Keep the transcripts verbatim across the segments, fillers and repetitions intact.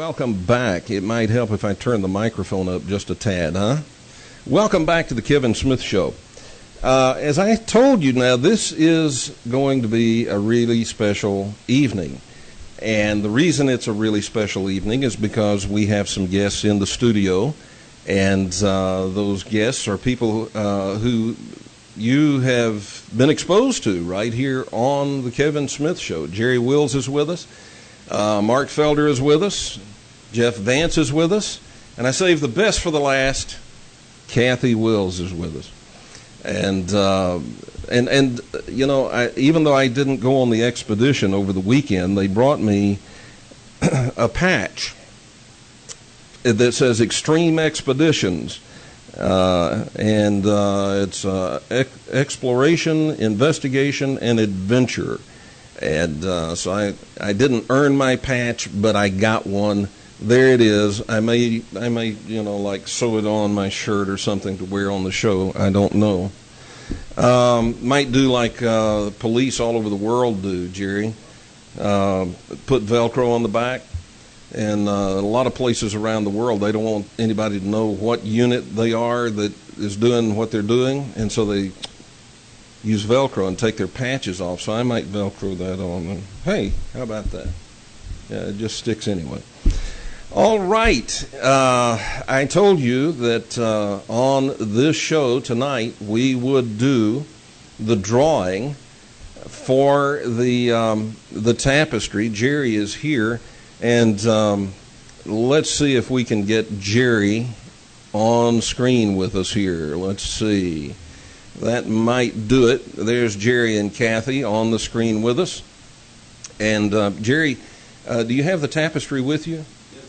welcome back. It might help if I turn the microphone up just a tad, huh? Welcome back to the Kevin Smith Show. Uh, as I told you now, this is going to be a really special evening. And the reason it's a really special evening is because we have some guests in the studio. And uh, those guests are people uh, who you have been exposed to right here on the Kevin Smith Show. Jerry Wills is with us. Uh, Mark Felder is with us. Jeff Vance is with us. And I saved the best for the last. Kathy Wills is with us. And, uh, and and you know, I, even though I didn't go on the expedition over the weekend, they brought me a patch that says Extreme Expeditions. Uh, and uh, it's uh, ex- exploration, investigation, and adventure. And uh, so I, I didn't earn my patch, but I got one. There it is. I may, I may, you know, like sew it on my shirt or something to wear on the show. I don't know. Um, might do like uh, police all over the world do, Jerry. Uh, put Velcro on the back. And uh, a lot of places around the world, they don't want anybody to know what unit they are that is doing what they're doing. And so they use Velcro and take their patches off. So I might Velcro that on. And, hey, how about that? Yeah, it just sticks anyway. All right. Uh, I told you that uh, on this show tonight we would do the drawing for the um, the tapestry. Jerry is here, and um, let's see if we can get Jerry on screen with us here. Let's see. That might do it. There's Jerry and Kathy on the screen with us. And uh, Jerry, uh, do you have the tapestry with you?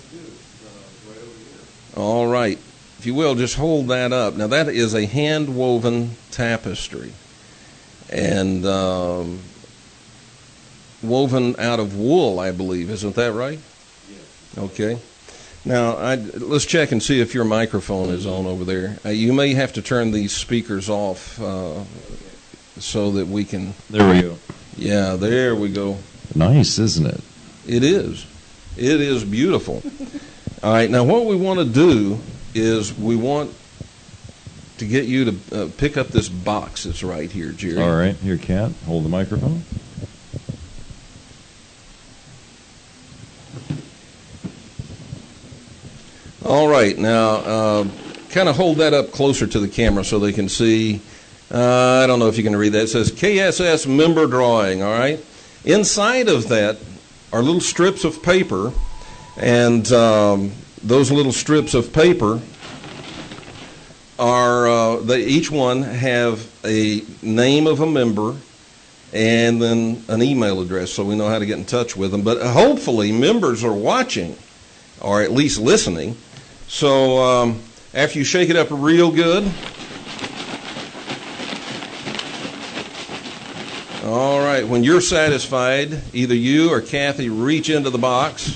All right. If you will, just hold that up. Now, that is a hand-woven tapestry. And um, woven out of wool, I believe. Isn't that right? Yes. Okay. Now, I, let's check and see if your microphone is on over there. Uh, you may have to turn these speakers off uh, so that we can... There we go. Yeah, there we go. Nice, isn't it? It is. It is beautiful. All right, now what we want to do is we want to get you to uh, pick up this box that's right here, Jerry. All right, here, Kat, hold the microphone. All right, now uh, kind of hold that up closer to the camera so they can see. Uh, I don't know if you can read that. It says K S S member drawing, all right? Inside of that are little strips of paper. And um, those little strips of paper are, uh, they each one have a name of a member and then an email address so we know how to get in touch with them. But hopefully members are watching or at least listening. So um, after you shake it up real good. All right, when you're satisfied, either you or Kathy reach into the box.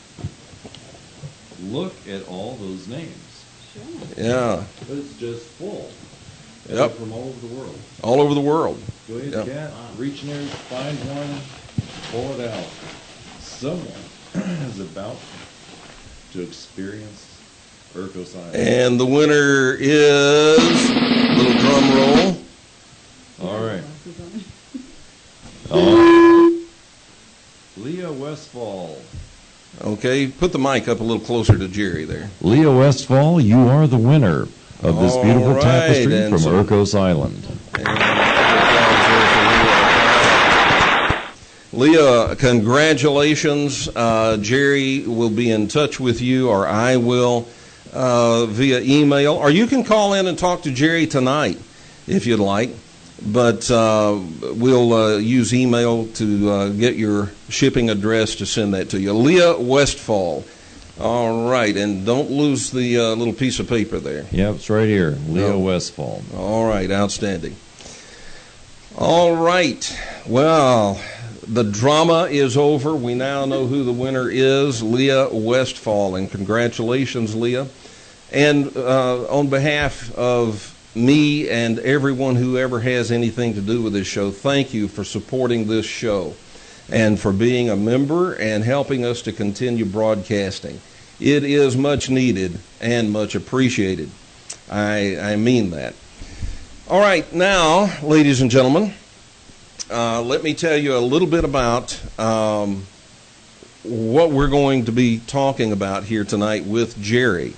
Look at all those names. Sure. Yeah. It's just full. Yep. From all over the world. All over the world. Go ahead, Yep. Kat. Reach in there, find one, pull it out. Someone is about to experience Urcos Island. And the winner is, little drum roll. All right. Oh. Leah Westfall. Okay, put the mic up a little closer to Jerry there. Leah Westfall, you are the winner of this All beautiful right, tapestry and from so- Urcos Island. Leah, congratulations. Uh, Jerry will be in touch with you, or I will, uh, via email. Or you can call in and talk to Jerry tonight if you'd like. But uh, we'll uh, use email to uh, get your shipping address to send that to you. Leah Westfall. All right, and don't lose the uh, little piece of paper there. Yep, it's right here. Leah No. Westfall. All right, outstanding. All right, well, the drama is over. We now know who the winner is, Leah Westfall, and congratulations, Leah. And uh, on behalf of me and everyone who ever has anything to do with this show, thank you for supporting this show. and for being a member and helping us to continue broadcasting. It is much needed and much appreciated. I, I mean that. All right, now, ladies and gentlemen, uh, let me tell you a little bit about um, what we're going to be talking about here tonight with Jerry.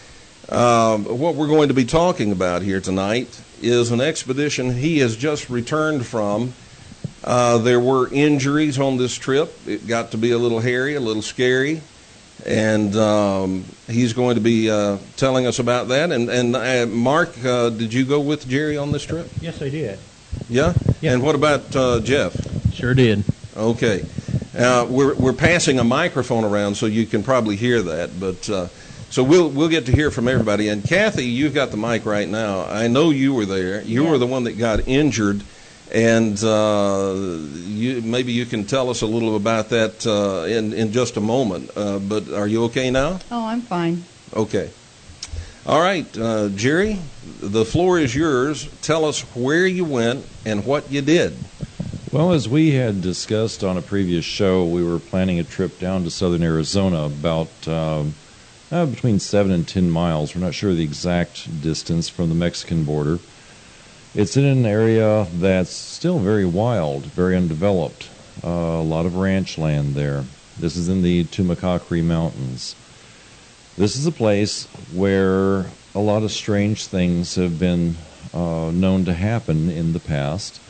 Um, what we're going to be talking about here tonight is an expedition he has just returned from. Uh, there were injuries on this trip. It got to be a little hairy, a little scary, and um, he's going to be uh, telling us about that. And, and uh, Mark, uh, did you go with Jerry on this trip? Yes, I did. Yeah? Yeah. And what about uh, Jeff? Sure did. Okay. Uh, we're we're passing a microphone around, so you can probably hear that. But uh, so we'll we'll get to hear from everybody. And Kathy, you've got the mic right now. I know you were there. You Yeah. were the one that got injured. And uh, you, maybe you can tell us a little about that uh, in, in just a moment. Uh, but are you okay now? Oh, I'm fine. Okay. All right, uh, Jerry, the floor is yours. Tell us where you went and what you did. Well, as we had discussed on a previous show, we were planning a trip down to southern Arizona, about um, uh, between seven and ten miles. We're not sure the exact distance from the Mexican border. It's in an area that's still very wild, very undeveloped. Uh, a lot of ranch land there. This is in the Tumacacri Mountains. This is a place where a lot of strange things have been uh, known to happen in the past.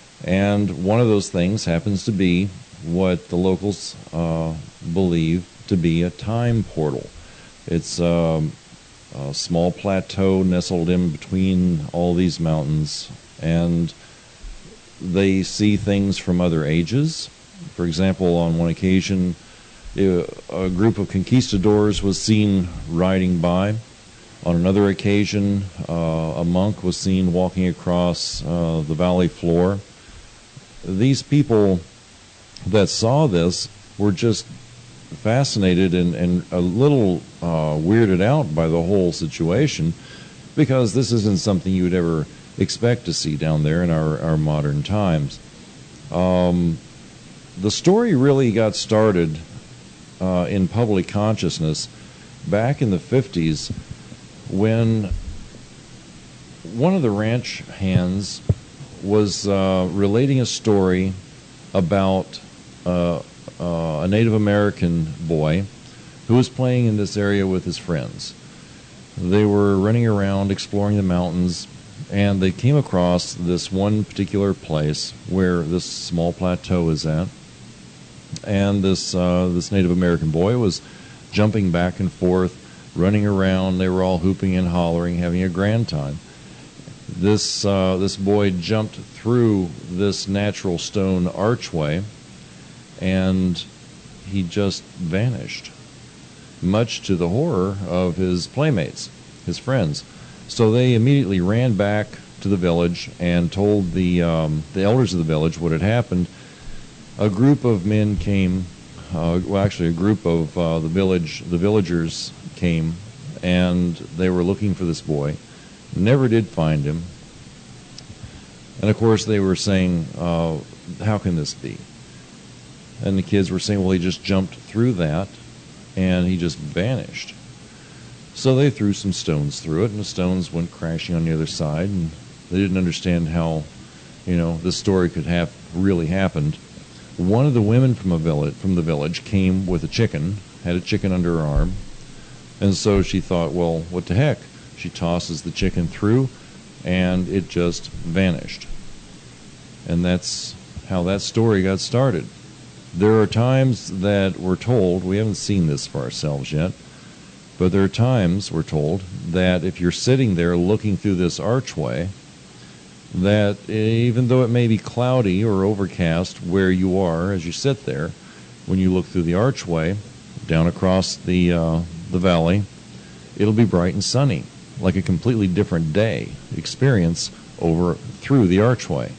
And one of those things happens to be what the locals uh, believe to be a time portal. It's um, a small plateau nestled in between all these mountains, and they see things from other ages. For example, on one occasion, a group of conquistadors was seen riding by. On another occasion, uh, a monk was seen walking across uh, the valley floor. These people that saw this were just fascinated and, and a little uh, weirded out by the whole situation, because this isn't something you would ever expect to see down there in our, our modern times. Um, the story really got started uh, in public consciousness back in the fifties, when one of the ranch hands was uh, relating a story about uh, uh, a Native American boy who was playing in this area with his friends. They were running around exploring the mountains, and they came across this one particular place where this small plateau is at. And this uh, this Native American boy was jumping back and forth, running around. They were all hooping and hollering, having a grand time. This uh, this boy jumped through this natural stone archway, and he just vanished, much to the horror of his playmates, his friends. So they immediately ran back to the village and told the um, the elders of the village what had happened. A group of men came, uh, well, actually, a group of uh, the village, the villagers came, and they were looking for this boy. Never did find him. And of course, they were saying, uh, "How can this be?" And the kids were saying, "Well, he just jumped through that, and he just vanished." So they threw some stones through it, and the stones went crashing on the other side, and they didn't understand how, you know, this story could have really happened. One of the women from a village, from the village came with a chicken, had a chicken under her arm, and so she thought, well, what the heck? She tosses the chicken through, and it just vanished. And that's how that story got started. There are times that we're told, we haven't seen this for ourselves yet, but there are times, we're told, that if you're sitting there looking through this archway, that even though it may be cloudy or overcast where you are as you sit there, when you look through the archway down across the uh, the valley, it'll be bright and sunny, like a completely different day experience over through the archway.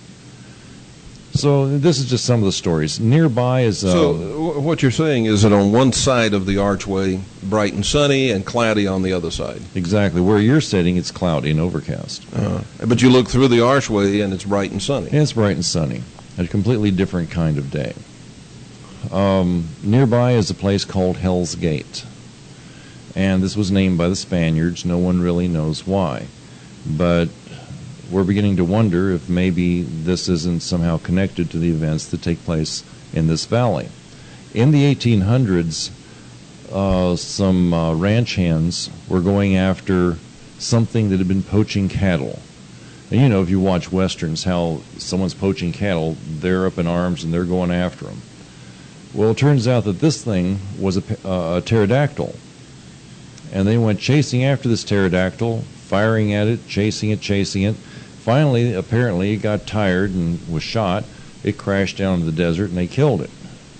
So this is just some of the stories. Nearby is... Uh, so w- what you're saying is that on one side of the archway, bright and sunny, and cloudy on the other side. Exactly. Where you're sitting, it's cloudy and overcast. Uh, but you look through the archway, and it's bright and sunny. And it's bright and sunny. A completely different kind of day. um, nearby is a place called Hell's Gate. And this was named by the Spaniards. No one really knows why. But we're beginning to wonder if maybe this isn't somehow connected to the events that take place in this valley. In the eighteen hundreds, uh, some uh, ranch hands were going after something that had been poaching cattle. And you know, if you watch westerns, how someone's poaching cattle, they're up in arms and they're going after them. Well, it turns out that this thing was a, uh, a pterodactyl. And they went chasing after this pterodactyl, firing at it, chasing it, chasing it. Finally, apparently, it got tired and was shot. It crashed down in the desert and they killed it.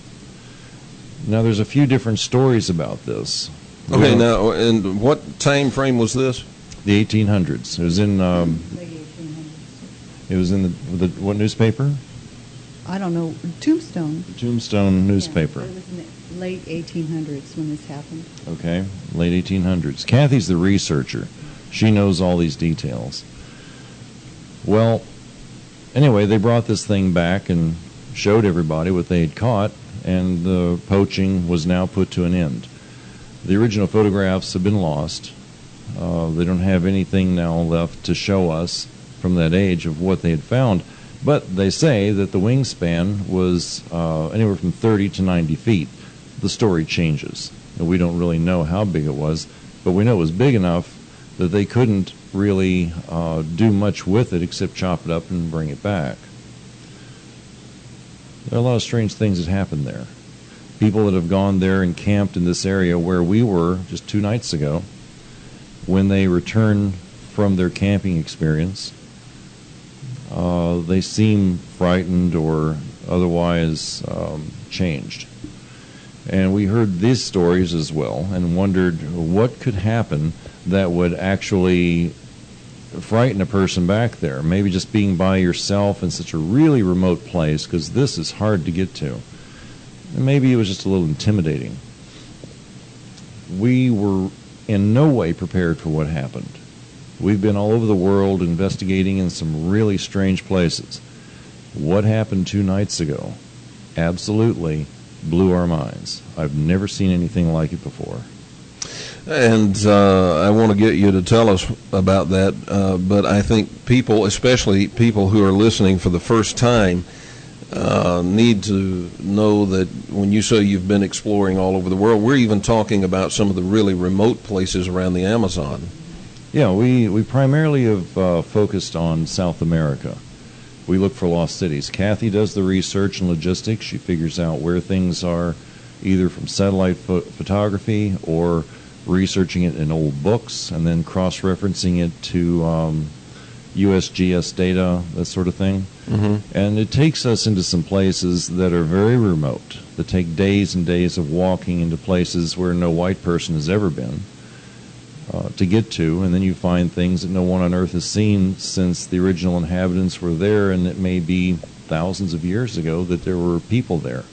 Now, there's a few different stories about this. Okay, now, and what time frame was this? The eighteen hundreds. It was in. Um, Late eighteen hundreds. it was in the, the what newspaper? I don't know. Tombstone. The Tombstone newspaper. Yeah, it was in the late eighteen hundreds when this happened. Okay, late eighteen hundreds. Kathy's the researcher. She knows all these details. Well, anyway, they brought this thing back and showed everybody what they had caught, and the poaching was now put to an end. The original photographs have been lost. Uh, they don't have anything now left to show us from that age of what they had found, but they say that the wingspan was uh, anywhere from thirty to ninety feet. The story changes. And we don't really know how big it was, but we know it was big enough that they couldn't really uh, do much with it except chop it up and bring it back. There are a lot of strange things that happened there. People that have gone there and camped in this area where we were just two nights ago, when they return from their camping experience, uh, they seem frightened or otherwise um, changed. And we heard these stories as well and wondered what could happen that would actually frighten a person back there. Maybe just being by yourself in such a really remote place, because this is hard to get to. And maybe it was just a little intimidating. We were in no way prepared for what happened. We've been all over the world investigating in some really strange places. What happened two nights ago absolutely blew our minds. I've never seen anything like it before. And uh, I want to get you to tell us about that, uh, but I think people, especially people who are listening for the first time, uh, need to know that when you say you've been exploring all over the world, we're even talking about some of the really remote places around the Amazon. Yeah, we, we primarily have uh, focused on South America. We look for lost cities. Kathy does the research and logistics. She figures out where things are, either from satellite pho- photography or researching it in old books and then cross-referencing it to um, U S G S data, that sort of thing. Mm-hmm. And it takes us into some places that are very remote, that take days and days of walking into places where no white person has ever been uh, to get to, and then you find things that no one on Earth has seen since the original inhabitants were there, and it may be thousands of years ago that there were people there.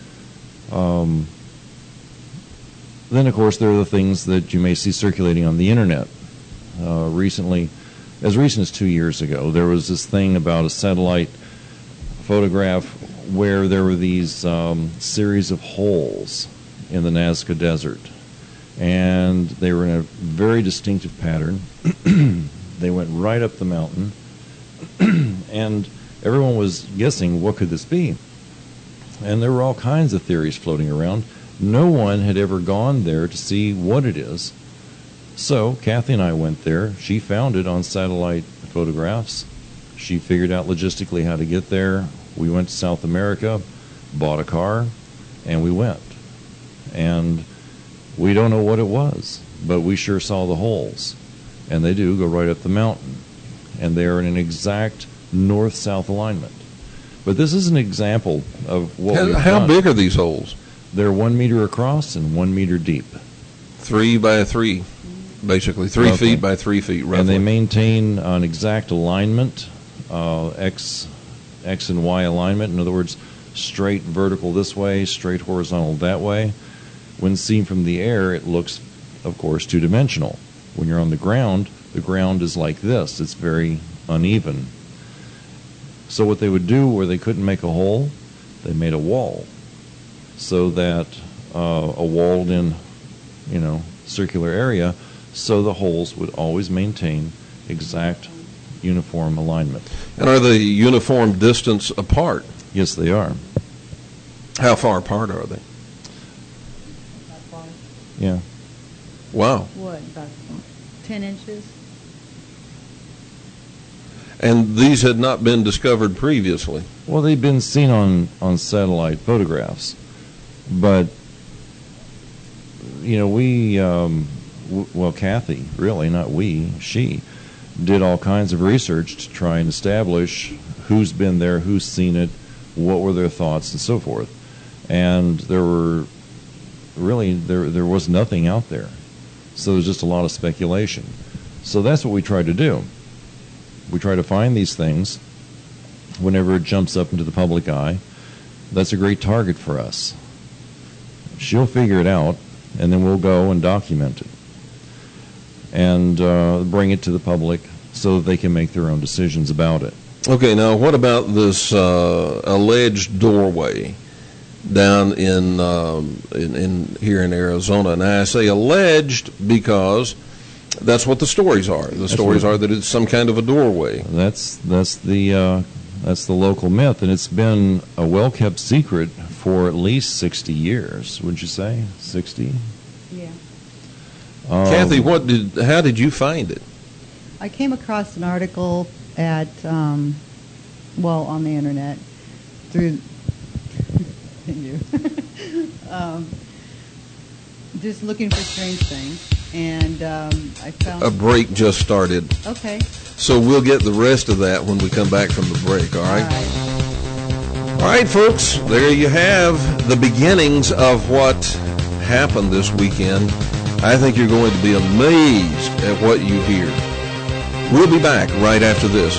Um, then, of course, there are the things that you may see circulating on the Internet. Uh, recently, as recent as two years ago, there was this thing about a satellite photograph where there were these um, series of holes in the Nazca Desert. And they were in a very distinctive pattern. They went right up the mountain. And everyone was guessing, what could this be? And there were all kinds of theories floating around. No one had ever gone there to see what it is. So Kathy and I went there. She found it on satellite photographs. She figured out logistically how to get there. We went to South America, bought a car, and we went. And we don't know what it was, but we sure saw the holes. And they do go right up the mountain. And they're in an exact north-south alignment. But this is an example of what How, we've how done. big are these holes? They're one meter across and one meter deep. Three by three, basically. Three Okay. feet by three feet, roughly. And they maintain an exact alignment, uh, X, X and Y alignment. In other words, straight vertical this way, straight horizontal that way. When seen from the air, it looks, of course, two-dimensional. When you're on the ground, the ground is like this. It's very uneven. So what they would do where they couldn't make a hole, they made a wall. so that uh, a walled-in, you know, circular area, so the holes would always maintain exact uniform alignment. And are they uniform distance apart? Yes, they are. How far apart are they? About far. Yeah. Wow. What, about ten inches? And these had not been discovered previously. Well, they've been seen on, on satellite photographs, but, you know, we, um, w- well, Kathy, really, not we, she, did all kinds of research to try and establish who's been there, who's seen it, what were their thoughts, and so forth. And there were, really, there there was nothing out there. So there's just a lot of speculation. So that's what we try to do. We try to find these things whenever it jumps up into the public eye. That's a great target for us. She'll figure it out, and then we'll go and document it and uh, bring it to the public so that they can make their own decisions about it. Okay, now what about this uh, alleged doorway down in, um, in in here in Arizona? Now I say alleged because that's what the stories are. The That's stories what- are that it's some kind of a doorway. That's that's the uh, that's the local myth, and it's been a well-kept secret for at least sixty years. Would you say sixty? Yeah. Um, Kathy, what did? How did you find it? I came across an article at, um, well, on the internet through you, um, just looking for strange things, and um, I found. A break just started, Okay. so we'll get the rest of that when we come back from the break. All right. All right. All right, folks, there you have the beginnings of what happened this weekend. I think you're going to be amazed at what you hear. We'll be back right after this.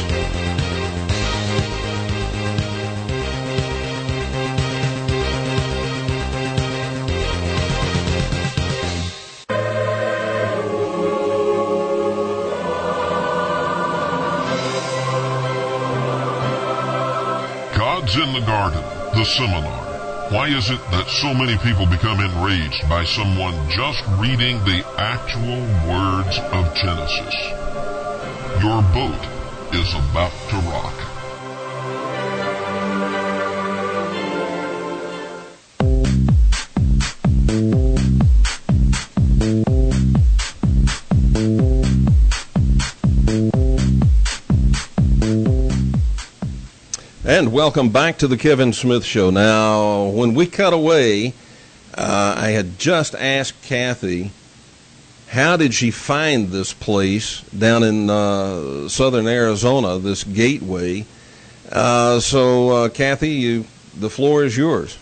God's in the Garden, the seminar. Why is it that so many people become enraged by someone just reading the actual words of Genesis? Your boat is about to rock. And welcome back to the Kevin Smith Show. Now, when we cut away, uh, I had just asked Kathy, how did she find this place down in uh, southern Arizona, this gateway? Uh, so, uh, Kathy, you, the floor is yours.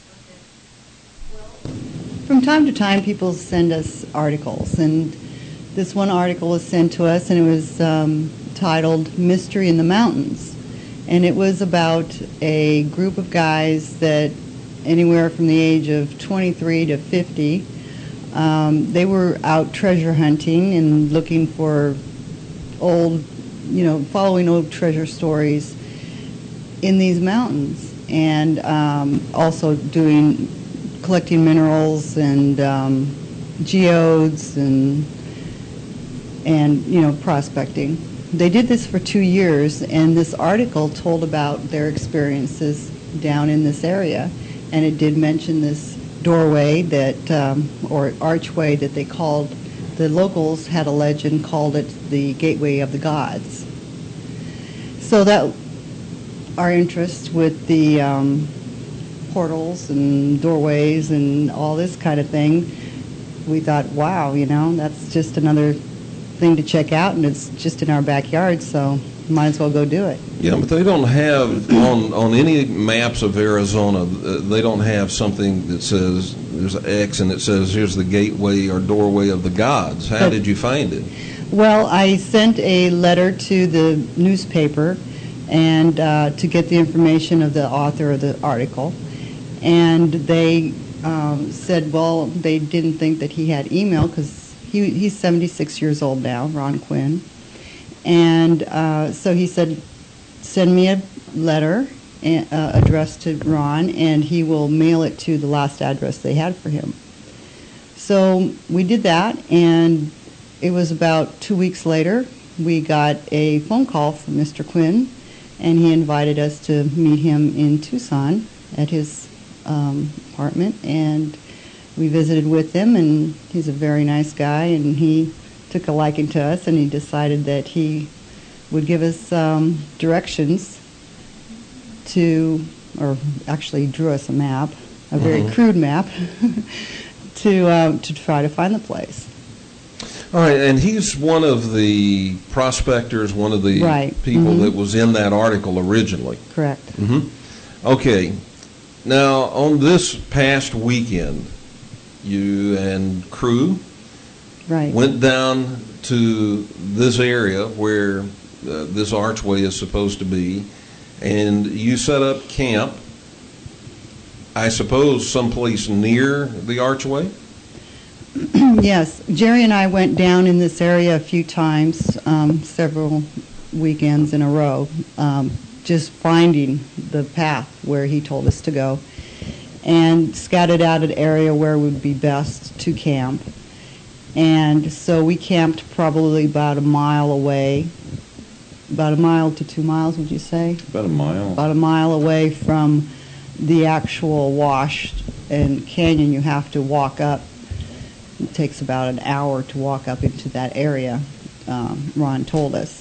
From time to time, people send us articles, and this one article was sent to us, and it was um, titled Mystery in the Mountains. And it was about a group of guys that anywhere from the age of twenty-three to fifty, um, they were out treasure hunting and looking for old, you know, following old treasure stories in these mountains, and um, also doing, collecting minerals and um, geodes and, and, you know, prospecting. They did this for two years, and this article told about their experiences down in this area, and it did mention this doorway that, um, or archway that they called, the locals had a legend, called it the Gateway of the Gods. So that, our interest with the um, portals and doorways and all this kind of thing, we thought, wow, you know, that's just another thing to check out, and it's just in our backyard, so might as well go do it. Yeah, but they don't have, on, on any maps of Arizona, uh, they don't have something that says, there's an X and it says, here's the gateway or doorway of the gods. How But- did you find it? Well, I sent a letter to the newspaper and uh, to get the information of the author of the article, and they um, said, well, they didn't think that he had email because he, he's seventy-six years old now, Ron Quinn, and uh, so he said, send me a letter, uh, addressed to Ron, and he will mail it to the last address they had for him. So we did that, and it was about two weeks later, we got a phone call from Mister Quinn, and he invited us to meet him in Tucson at his um, apartment, and we visited with him, and he's a very nice guy, and he took a liking to us, and he decided that he would give us um, directions to, or actually drew us a map, a very mm-hmm. crude map, to uh, to try to find the place. All right, and he's one of the prospectors, one of the right. people mm-hmm. that was in that article originally. Correct. Mm-hmm. Okay. Now, on this past weekend, you and crew right. went down to this area where uh, this archway is supposed to be, and you set up camp, I suppose, someplace near the archway? Yes. Jerry and I went down in this area a few times, um, several weekends in a row, um, just finding the path where he told us to go, and scouted out an area where it would be best to camp. And so we camped probably about a mile away, about a mile to two miles, would you say? About a mile. About a mile away from the actual wash and canyon you have to walk up. It takes about an hour to walk up into that area, um, Ron told us.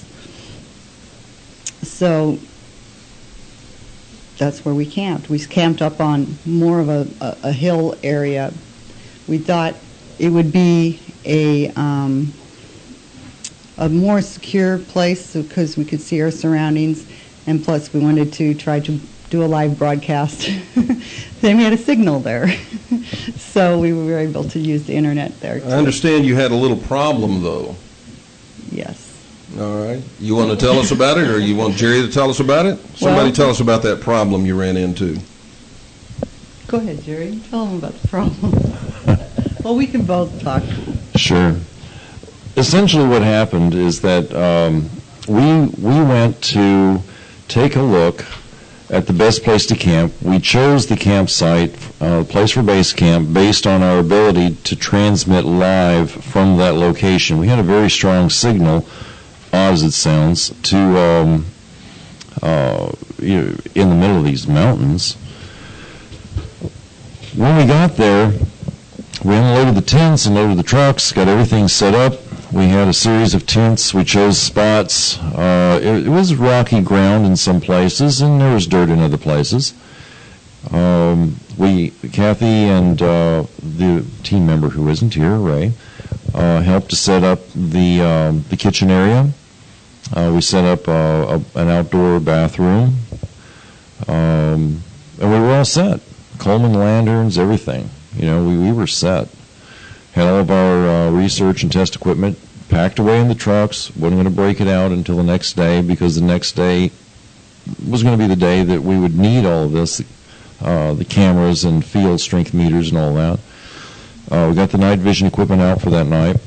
So that's where we camped. We camped up on more of a, a, a hill area. We thought it would be a um, a more secure place because we could see our surroundings, and plus we wanted to try to do a live broadcast. Then we had a signal there, so we were able to use the internet there too. I understand you had a little problem, though. Yes. All right. You want to tell us about it, or you want Jerry to tell us about it? Somebody Well, tell us about that problem you ran into. Go ahead, Jerry. Tell them about the problem. Well, we can both talk. Sure. Essentially what happened is that um, we we went to take a look at the best place to camp. We chose the campsite, uh, place for base camp, based on our ability to transmit live from that location. We had a very strong signal, odd as it sounds, to um, uh, in the middle of these mountains. When we got there, we unloaded the tents and loaded the trucks, got everything set up. We had a series of tents. We chose spots. Uh, it, it was rocky ground in some places, and there was dirt in other places. Um, we, Kathy and uh, the team member who isn't here, Ray, uh, helped to set up the um, the kitchen area. Uh, we set up uh, a, an outdoor bathroom, um, and we were all set. Coleman lanterns, everything. You know, we, we were set. Had all of our uh, research and test equipment packed away in the trucks. Wasn't going to break it out until the next day, because the next day was going to be the day that we would need all of this, uh, the cameras and field strength meters and all that. Uh, we got the night vision equipment out for that night.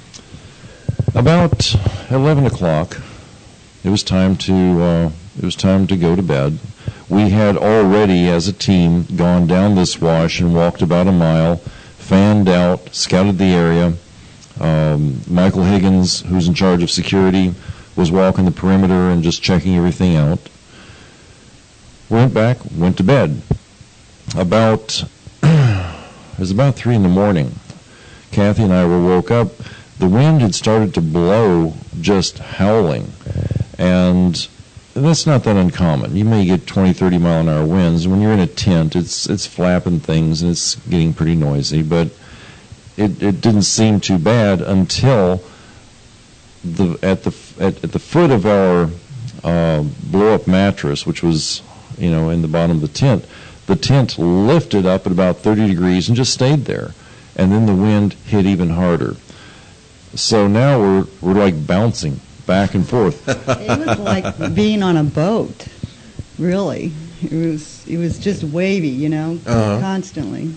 About eleven o'clock, it was time to uh, it was time to go to bed. We had already, as a team, gone down this wash and walked about a mile, fanned out, scouted the area. Um, Michael Higgins, who's in charge of security, was walking the perimeter and just checking everything out. Went back, went to bed. About, it was about three in the morning. Kathy and I were woke up. The wind had started to blow, just howling. And that's not that uncommon. You may get twenty, thirty mile an hour winds. When you're in a tent, it's it's flapping things and it's getting pretty noisy. But it, it didn't seem too bad until the at the at, at the foot of our uh, blow-up mattress, which was, you know, in the bottom of the tent, the tent lifted up at about thirty degrees and just stayed there. And then the wind hit even harder. So now we're we're like bouncing back and forth. It was like being on a boat, really. It was it was just wavy, you know, uh-huh. constantly.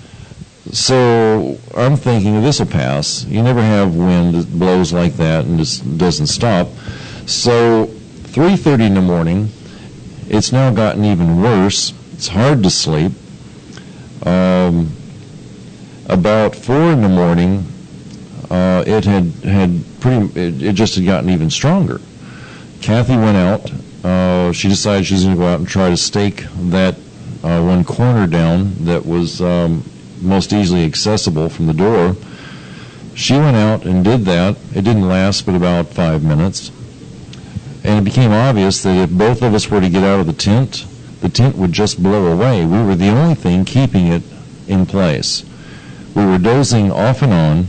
So I'm thinking this will pass. You never have wind that blows like that and just doesn't stop. So three thirty in the morning, It's now gotten even worse. It's hard to sleep. Um, about four in the morning, uh, it had had pretty. It, it just had gotten even stronger. Kathy went out. Uh, she decided she was going to go out and try to stake that uh, one corner down that was um, most easily accessible from the door. She went out and did that. It didn't last but about five minutes. And it became obvious that if both of us were to get out of the tent, the tent would just blow away. We were the only thing keeping it in place. We were dozing off and on.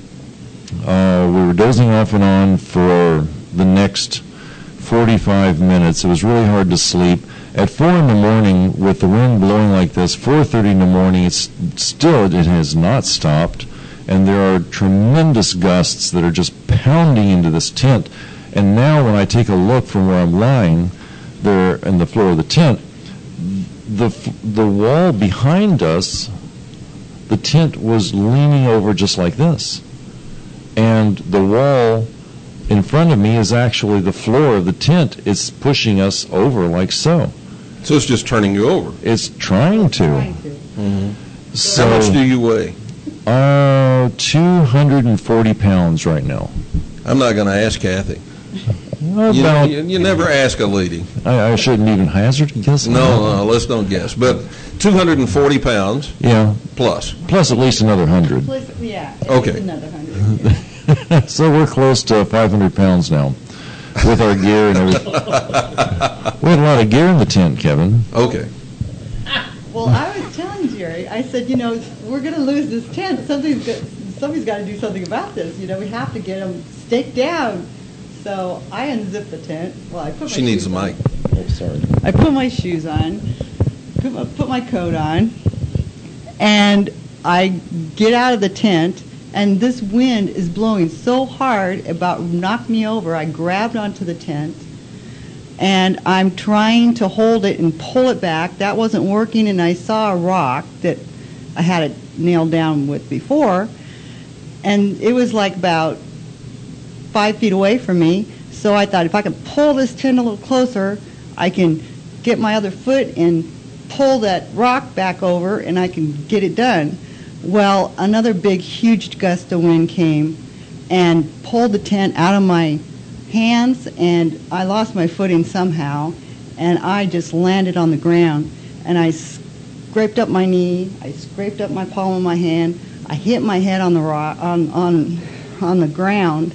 Uh, we were dozing off and on for the next forty-five minutes. It was really hard to sleep. At four in the morning, with the wind blowing like this, four thirty in the morning, it's still, it has not stopped. And there are tremendous gusts that are just pounding into this tent. And now when I take a look from where I'm lying there in the floor of the tent, the the wall behind us, the tent was leaning over just like this. And the wall in front of me is actually the floor of the tent. It's pushing us over like so. So it's just turning you over. It's trying to. Trying to. Mm-hmm. So, how much do you weigh? Uh, two hundred forty pounds right now. I'm not going to ask Kathy. About, You, know, you, you never ask a lady. I, I shouldn't even hazard a guess. No, no, let's don't guess. But two hundred forty pounds Yeah, plus. plus at least another hundred. Plus, yeah, it's Okay. another hundred. Yeah. So we're close to five hundred pounds now with our gear and everything. We had a lot of gear in the tent, Kevin. Okay. Well, I was telling Jerry, I said, you know, we're going to lose this tent. Something's got, somebody's got to do something about this. You know, we have to get them staked down. So I unzipped the tent. Well, I put my She needs shoes the on. mic. Oh, sorry. I put my shoes on, put my, put my coat on, and I get out of the tent, and this wind is blowing so hard, about knocked me over. I grabbed onto the tent, and I'm trying to hold it and pull it back. That wasn't working, and I saw a rock that I had it nailed down with before, and it was like about five feet away from me. So I thought if I could pull this tent a little closer, I can get my other foot and pull that rock back over, and I can get it done. Well, another big, huge gust of wind came and pulled the tent out of my hands, and I lost my footing somehow, and I just landed on the ground. And I scraped up my knee, I scraped up my palm of my hand, I hit my head on the rock, on on on the ground,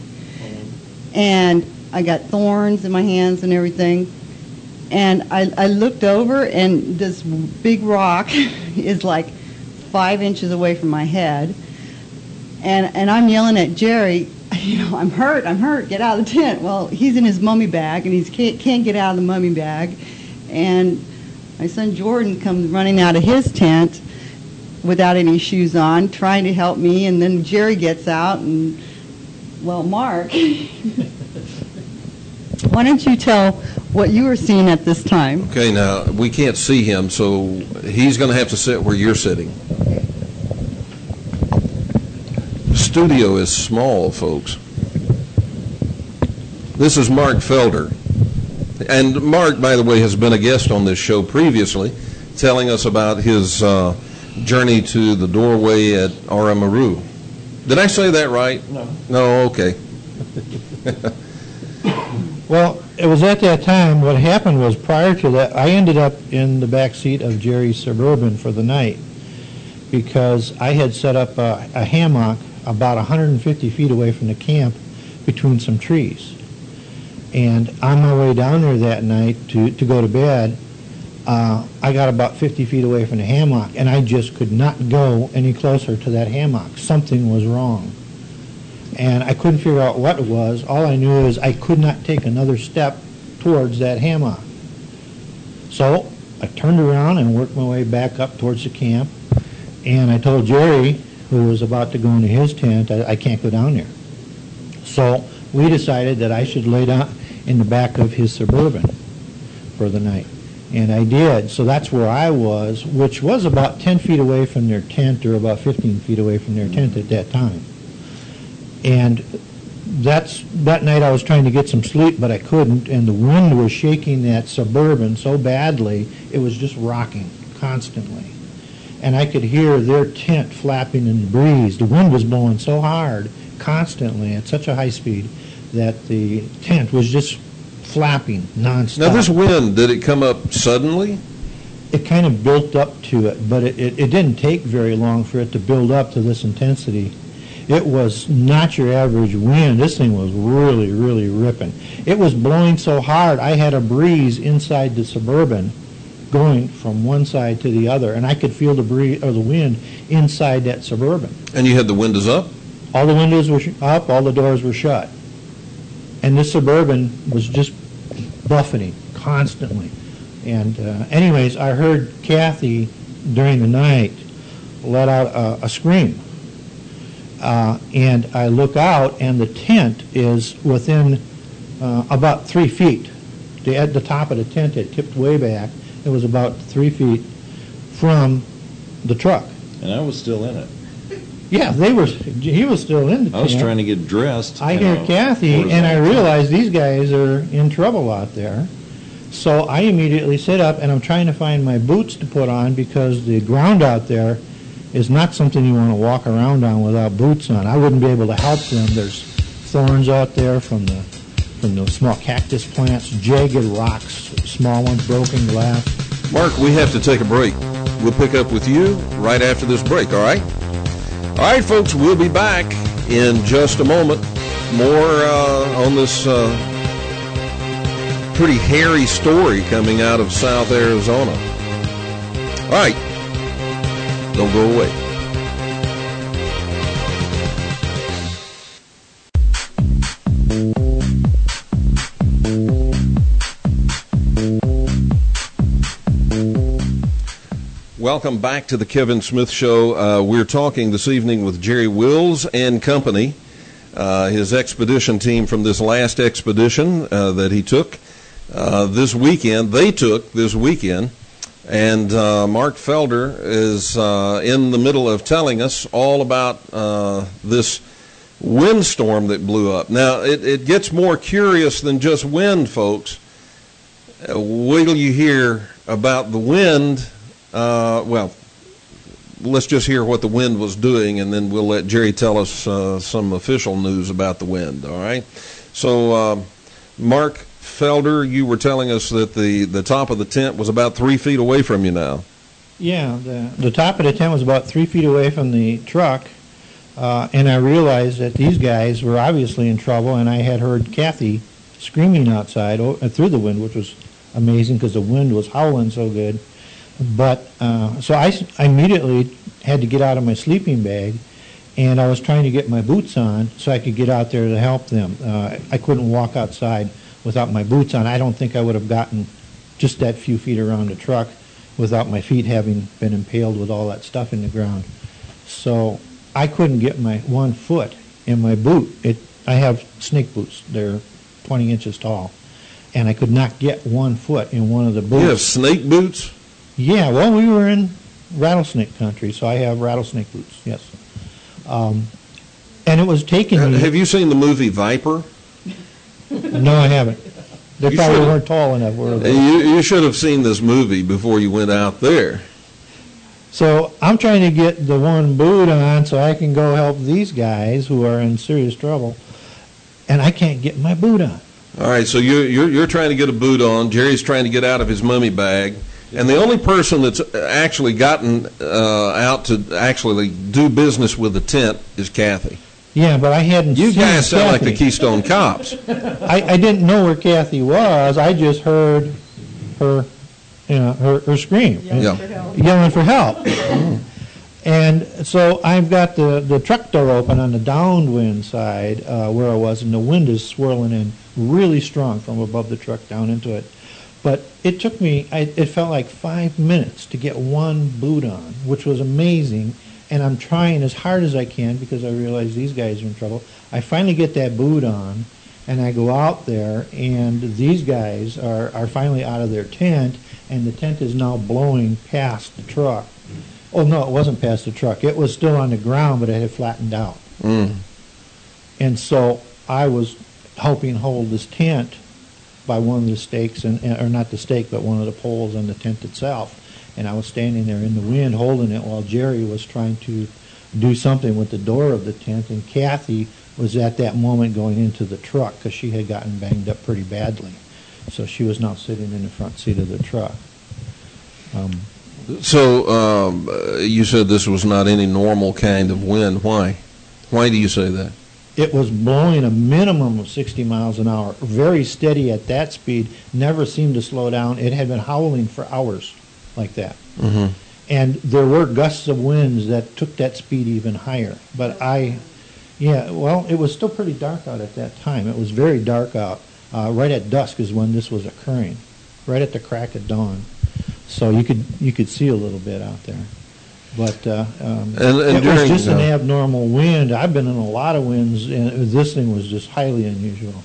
and I got thorns in my hands and everything. And I, I looked over, and this big rock is like five inches away from my head. And and I'm yelling at Jerry, you know, I'm hurt, I'm hurt, get out of the tent. Well, he's in his mummy bag, and he can't, can't get out of the mummy bag. And my son Jordan comes running out of his tent without any shoes on, trying to help me. And then Jerry gets out, and, well, Mark, why don't you tell what you were seeing at this time? Okay, now, we can't see him, so he's going to have to sit where you're sitting. The studio is small, folks. This is Mark Felder. And Mark, by the way, has been a guest on this show previously, telling us about his uh, journey to the doorway at Aramaru. Did I say that right? No. No, okay. Well, it was at that time, what happened was prior to that, I ended up in the back seat of Jerry's Suburban for the night because I had set up a, a hammock about one hundred fifty feet away from the camp between some trees. And on my way down there that night to, to go to bed, uh, I got about fifty feet away from the hammock, and I just could not go any closer to that hammock. Something was wrong. And I couldn't figure out what it was. All I knew is I could not take another step towards that hammock. So I turned around and worked my way back up towards the camp, and I told Jerry, who was about to go into his tent, I, I can't go down there. So we decided that I should lay down in the back of his Suburban for the night. And I did. So that's where I was, which was about ten feet away from their tent, or about fifteen feet away from their tent at that time. And that's that night I was trying to get some sleep, but I couldn't, and the wind was shaking that Suburban so badly, it was just rocking constantly. And I could hear their tent flapping in the breeze. The wind was blowing so hard, constantly, at such a high speed, that the tent was just flapping nonstop. Now, this wind, did it come up suddenly? It kind of built up to it, but it, it, it didn't take very long for it to build up to this intensity. It was not your average wind. This thing was really, really ripping. It was blowing so hard, I had a breeze inside the Suburban going from one side to the other, and I could feel the breeze or the wind inside that Suburban. And you had the windows up? All the windows were sh- up, all the doors were shut. And this Suburban was just buffeting constantly. And uh, anyways, I heard Kathy during the night let out a, a scream. Uh, and I look out, and the tent is within uh, about three feet. The, at the top of the tent had tipped way back. It was about three feet from the truck. And I was still in it. Yeah, they were. He was still in the tent. I was trying to get dressed. I hear Kathy, and I realized these guys are in trouble out there. So I immediately sit up, and I'm trying to find my boots to put on because the ground out there is not something you want to walk around on without boots on. I wouldn't be able to help them. There's thorns out there from the from the small cactus plants, jagged rocks, small ones, broken glass. Mark, we have to take a break. We'll pick up with you right after this break, all right? All right, folks, we'll be back in just a moment. More uh, on this uh, pretty hairy story coming out of South Arizona. All right. Don't go away. Welcome back to the Kevin Smith Show. Uh, we're talking this evening with Jerry Wills and company, uh, his expedition team from this last expedition uh, that he took uh, this weekend. They took this weekend. And uh, Mark Felder is uh, in the middle of telling us all about uh, this windstorm that blew up. Now, it, it gets more curious than just wind, folks. Uh, wait till you hear about the wind. Uh, well, let's just hear what the wind was doing, and then we'll let Jerry tell us uh, some official news about the wind, all right? So, uh, Mark Felder, you were telling us that the, the top of the tent was about three feet away from you now. Yeah, the, the top of the tent was about three feet away from the truck, uh, and I realized that these guys were obviously in trouble, and I had heard Kathy screaming outside oh, through the wind, which was amazing because the wind was howling so good. But uh, so I, I immediately had to get out of my sleeping bag, and I was trying to get my boots on so I could get out there to help them. Uh, I couldn't walk outside without my boots on. I don't think I would have gotten just that few feet around the truck without my feet having been impaled with all that stuff in the ground. So I couldn't get my one foot in my boot. It, I have snake boots. They're twenty inches tall. And I could not get one foot in one of the boots. You have snake boots? Yeah, well, we were in rattlesnake country, so I have rattlesnake boots, yes. Um, and it was taking me... Have you seen the movie Viper? No, I haven't. They You probably should've- weren't tall enough, were they? You, you should have seen this movie before you went out there. So I'm trying to get the one boot on so I can go help these guys who are in serious trouble, and I can't get my boot on. All right, so you're, you're, you're trying to get a boot on. Jerry's trying to get out of his mummy bag. And the only person that's actually gotten uh, out to actually do business with the tent is Kathy. Yeah, but I hadn't You seen guys sound like Kathy. the Keystone Cops. I, I didn't know where Kathy was. I just heard her, you know, her, her scream. Yeah. Yelling for help. And so I've got the, the truck door open on the downwind side uh, where I was, and the wind is swirling in really strong from above the truck down into it. But it took me, I, it felt like five minutes to get one boot on, which was amazing. And I'm trying as hard as I can because I realize these guys are in trouble. I finally get that boot on, and I go out there, and these guys are, are finally out of their tent, and the tent is now blowing past the truck. Oh, no, it wasn't past the truck. It was still on the ground, but it had flattened out. Mm. And so I was helping hold this tent by one of the stakes, and or not the stake, but one of the poles on the tent itself. And I was standing there in the wind holding it while Jerry was trying to do something with the door of the tent, and Kathy was at that moment going into the truck because she had gotten banged up pretty badly. So she was now sitting in the front seat of the truck. Um, So um, uh, you said this was not any normal kind of wind. Why? Why do you say that? It was blowing a minimum of sixty miles an hour, very steady at that speed, never seemed to slow down. It had been howling for hours like that. Mm-hmm. And there were gusts of winds that took that speed even higher. But I, yeah, well, it was still pretty dark out at that time. It was very dark out. Uh, right at dusk is when this was occurring, right at the crack of dawn. So you could you could see a little bit out there. But uh, um, and, and it during, was just an uh, abnormal wind. I've been in a lot of winds, and this thing was just highly unusual.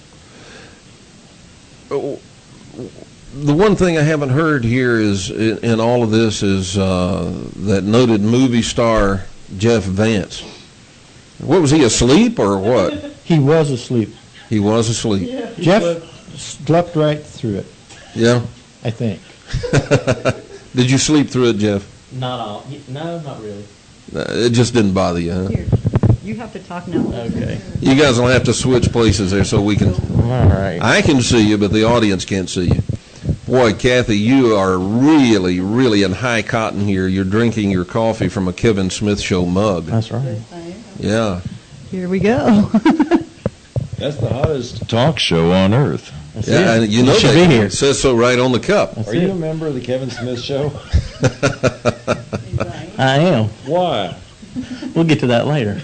The one thing I haven't heard here is in, in all of this is uh, that noted movie star Jeff Vance. What was he, asleep or what? He was asleep. He was asleep. Yeah, Jeff slept. slept right through it. Yeah, I think. Did you sleep through it, Jeff? Not all. No, not really. Uh, it just didn't bother you, huh? Here, you have to talk now. Okay. You guys will have to switch places there so we can. All right. I can see you, but the audience can't see you. Boy, Kathy, you are really, really in high cotton here. You're drinking your coffee from a Kevin Smith Show mug. That's right. Yeah. Here we go. That's the hottest talk show on earth. That's Yeah, it. and you know should that. be here. It says so right on the cup. That's Are you it. a member of the Kevin Smith Show? I am. Why? We'll get to that later.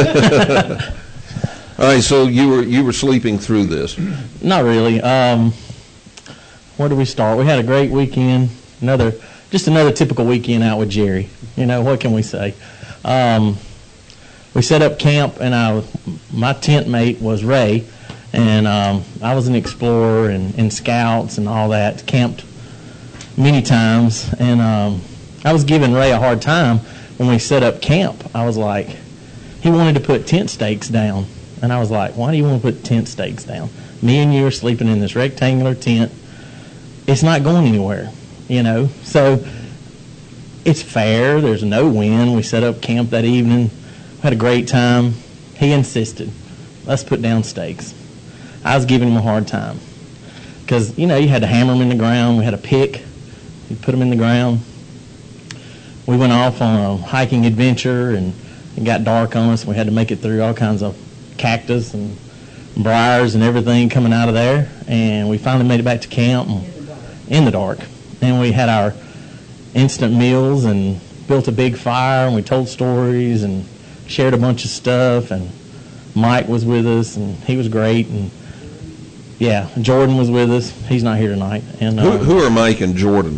All right, so you were you were sleeping through this. Not really. Um, where do we start? We had a great weekend. Another, just another typical weekend out with Jerry. You know, what can we say? Um, we set up camp, and I, my tent mate was Ray, and um, I was an explorer and, and scouts and all that. Camped many times, and um, I was giving Ray a hard time when we set up camp. I was like, he wanted to put tent stakes down, and I was like, why do you want to put tent stakes down? Me and you are sleeping in this rectangular tent. It's not going anywhere, you know. So it's fair. There's no wind. We set up camp that evening. Had a great time. He insisted, let's put down stakes. I was giving him a hard time because, you know, you had to hammer them in the ground. We had a pick. You put them in the ground. We went off on a hiking adventure, and it got dark on us. We had to make it through all kinds of cactus and briars and everything coming out of there. And we finally made it back to camp and, in the dark. And we had our instant meals and built a big fire, and we told stories and shared a bunch of stuff. And Mike was with us, and he was great. And yeah, Jordan was with us. He's not here tonight. And Who, uh, who are Mike and Jordan?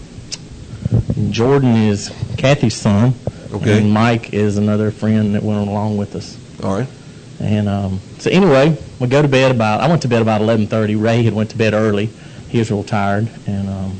Jordan is Kathy's son. Okay. And Mike is another friend that went along with us. All right. And um, so anyway, we go to bed about, I went to bed about eleven thirty. Ray had went to bed early. He was real tired. And um,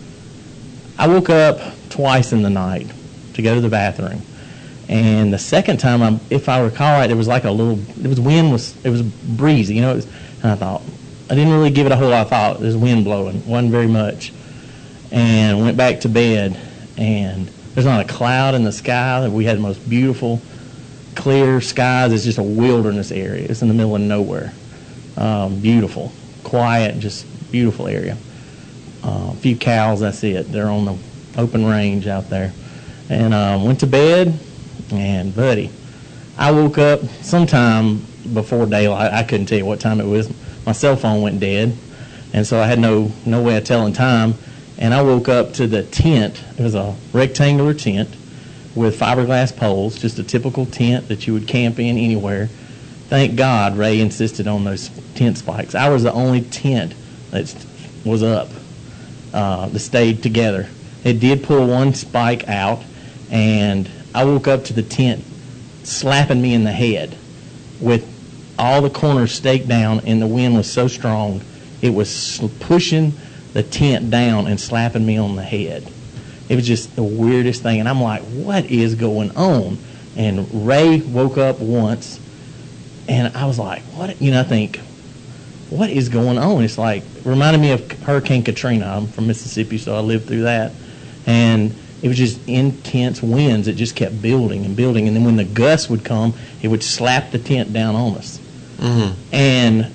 I woke up twice in the night to go to the bathroom. And the second time, I, if I recall right, there was like a little, it was wind, was it was breezy, you know. It was, and I thought, I didn't really give it a whole lot of thought. There's wind blowing, wasn't very much. And went back to bed, and there's not a cloud in the sky. We had the most beautiful, clear skies. It's just a wilderness area. It's in the middle of nowhere. Um, beautiful, quiet, just beautiful area. Uh, a few cows, that's it. They're on the open range out there. And um, went to bed, and buddy, I woke up sometime before daylight. I couldn't tell you what time it was. My cell phone went dead, and so I had no no way of telling time. And I woke up to the tent. It was a rectangular tent with fiberglass poles, just a typical tent that you would camp in anywhere. Thank God Ray insisted on those tent spikes. I was the only tent that was up uh, that stayed together. It did pull one spike out, and I woke up to the tent slapping me in the head with all the corners staked down, and the wind was so strong it was pushing the tent down and slapping me on the head. It was just the weirdest thing, and I'm like, what is going on? And Ray woke up once, And I was like, what? You know, I think, what is going on? It's like, it reminded me of Hurricane Katrina. I'm from Mississippi, so I lived through that. And it was just intense winds. It just kept building and building. And then when the gusts would come, it would slap the tent down on us. Mm-hmm. And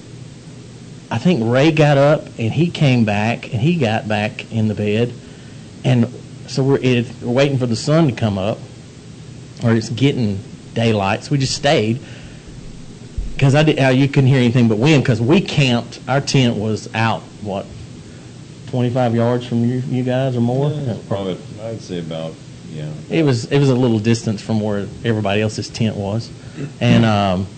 I think Ray got up, and he came back, and he got back in the bed. And so we're, it, we're waiting for the sun to come up, or it's getting daylight. So we just stayed. Because I did, uh, you couldn't hear anything but wind, because we camped. Our tent was out, what, twenty-five yards from you, you guys or more? Yeah, probably, I'd say about, yeah. It was it was a little distance from where everybody else's tent was. And um,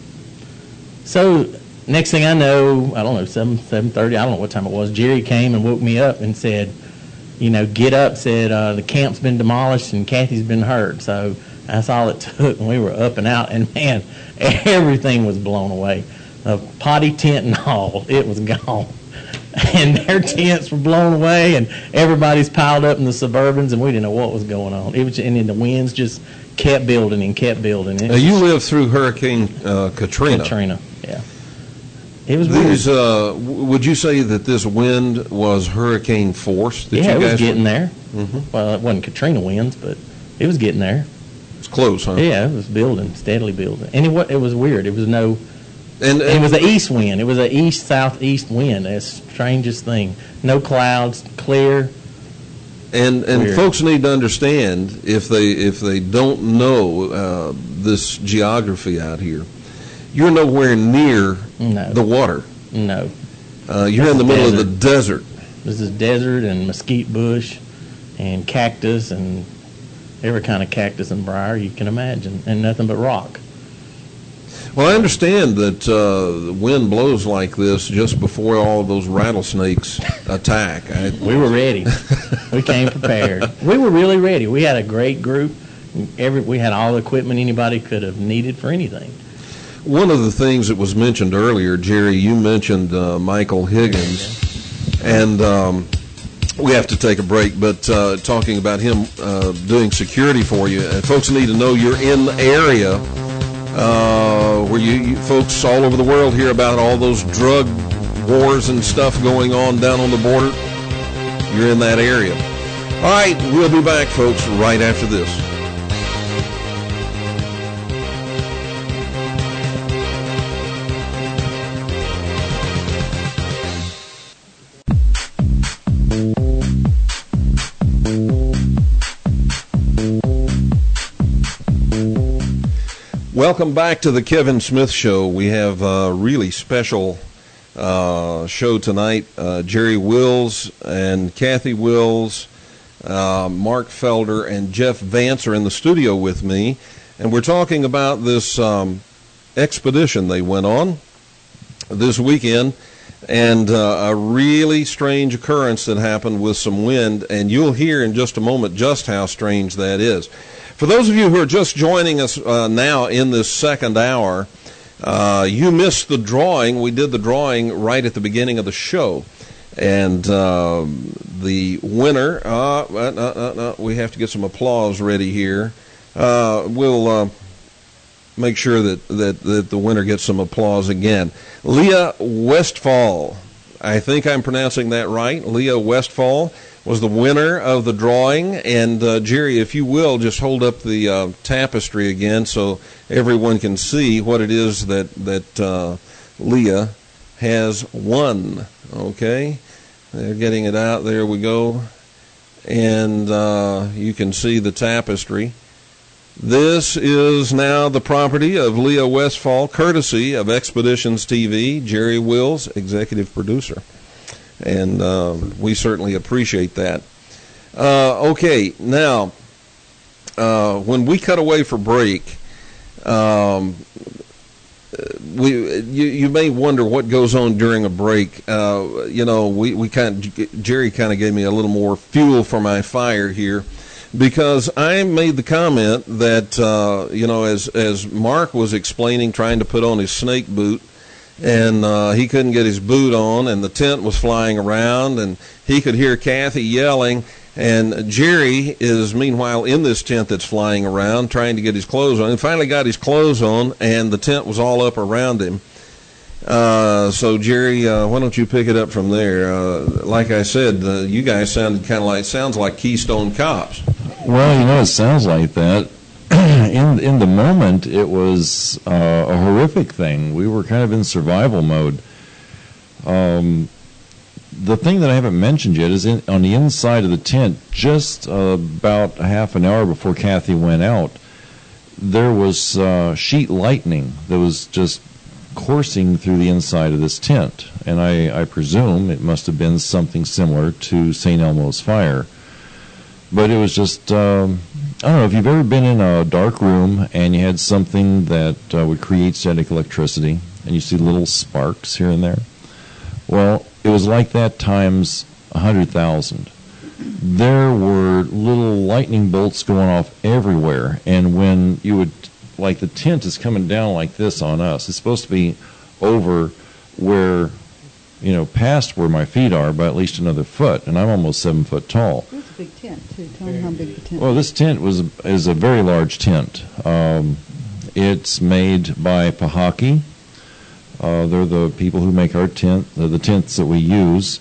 so next thing I know, I don't know, seven, seven thirty, I don't know what time it was, Jerry came and woke me up and said, you know, get up, said uh, the camp's been demolished and Kathy's been hurt. So that's all it took, and we were up and out. And, man, everything was blown away. The potty tent and all, it was gone. And their tents were blown away, and everybody's piled up in the Suburbans, and we didn't know what was going on. It was, and then the winds just kept building and kept building. Now, you lived through Hurricane uh, Katrina. Katrina, yeah. It was These, weird. uh, would you say that this wind was hurricane force? That Yeah, you it was guys getting were? there. Mm-hmm. Well, it wasn't Katrina winds, but it was getting there. It's close, huh? Yeah, it was building, steadily building. And it, wa- it was weird. It was no... And, and It was an east wind. It was an east-southeast wind. That's the strangest thing. No clouds, clear. And and Weird. folks need to understand, if they if they don't know uh, this geography out here, you're nowhere near No. the water. No. Uh, you're This in the is middle of the desert. desert. This is desert and mesquite bush and cactus and every kind of cactus and briar you can imagine, and nothing but rock. Well, I understand that uh, the wind blows like this just before all of those rattlesnakes attack. I, We were ready. We came prepared. We were really ready. We had a great group. Every we had all the equipment anybody could have needed for anything. One of the things that was mentioned earlier, Jerry, you mentioned uh, Michael Higgins, and um, we have to take a break, but uh, talking about him uh, doing security for you, and folks need to know you're in the area uh, where you, you folks all over the world hear about all those drug wars and stuff going on down on the border. You're in that area. All right, we'll be back, folks, right after this. Welcome back to the Kevin Smith Show. We have a really special uh, show tonight. Uh, Jerry Wills and Kathy Wills, uh, Mark Felder, and Jeff Vance are in the studio with me, and we're talking about this um, expedition they went on this weekend, and uh, a really strange occurrence that happened with some wind, and you'll hear in just a moment just how strange that is. For those of you who are just joining us uh, now in this second hour, uh, you missed the drawing. We did the drawing right at the beginning of the show. And uh, the winner, uh, uh, uh, uh, we have to get some applause ready here. Uh, we'll uh, make sure that, that, that the winner gets some applause again. Leah Westfall, I think I'm pronouncing that right. Leah Westfall was the winner of the drawing. And, uh, Jerry, if you will, just hold up the uh, tapestry again so everyone can see what it is that, that uh, Leah has won. Okay? They're getting it out. There we go. And uh, you can see the tapestry. This is now the property of Leah Westfall, courtesy of Expeditions T V, Jerry Wills, executive producer. And uh, we certainly appreciate that. Uh, okay, now, uh, when we cut away for break, um, we you, you may wonder what goes on during a break. Uh, you know, we, we kind of, Jerry kind of gave me a little more fuel for my fire here, because I made the comment that, uh, you know, as, as Mark was explaining, trying to put on his snake boot, and uh, he couldn't get his boot on, and the tent was flying around, and he could hear Kathy yelling, And Jerry is, meanwhile, in this tent that's flying around, trying to get his clothes on. He finally got his clothes on, and the tent was all up around him. Uh, so, Jerry, uh, why don't you pick it up from there? Uh, like I said, uh, you guys sounded kind of like, sounds like Keystone Cops. Well, you know, it sounds like that. in in the moment, it was uh, a horrific thing. We were kind of in survival mode. Um, the thing that I haven't mentioned yet is in, on the inside of the tent, just uh, about a half an hour before Kathy went out, there was uh, sheet lightning that was just coursing through the inside of this tent, and I, I presume it must have been something similar to Saint Elmo's fire. But it was just, um, I don't know, if you've ever been in a dark room and you had something that uh, would create static electricity, and you see little sparks here and there, well, it was like that times a hundred thousand. There were little lightning bolts going off everywhere, and when you would, like the tent is coming down like this on us. It's supposed to be over where, you know, past where my feet are by at least another foot, and I'm almost seven foot tall. It was a big tent, too. Tell them how big the tent Well, this tent was is a very large tent. Um, it's made by Pahaki. Uh, they're the people who make our tent, uh, the tents that we use.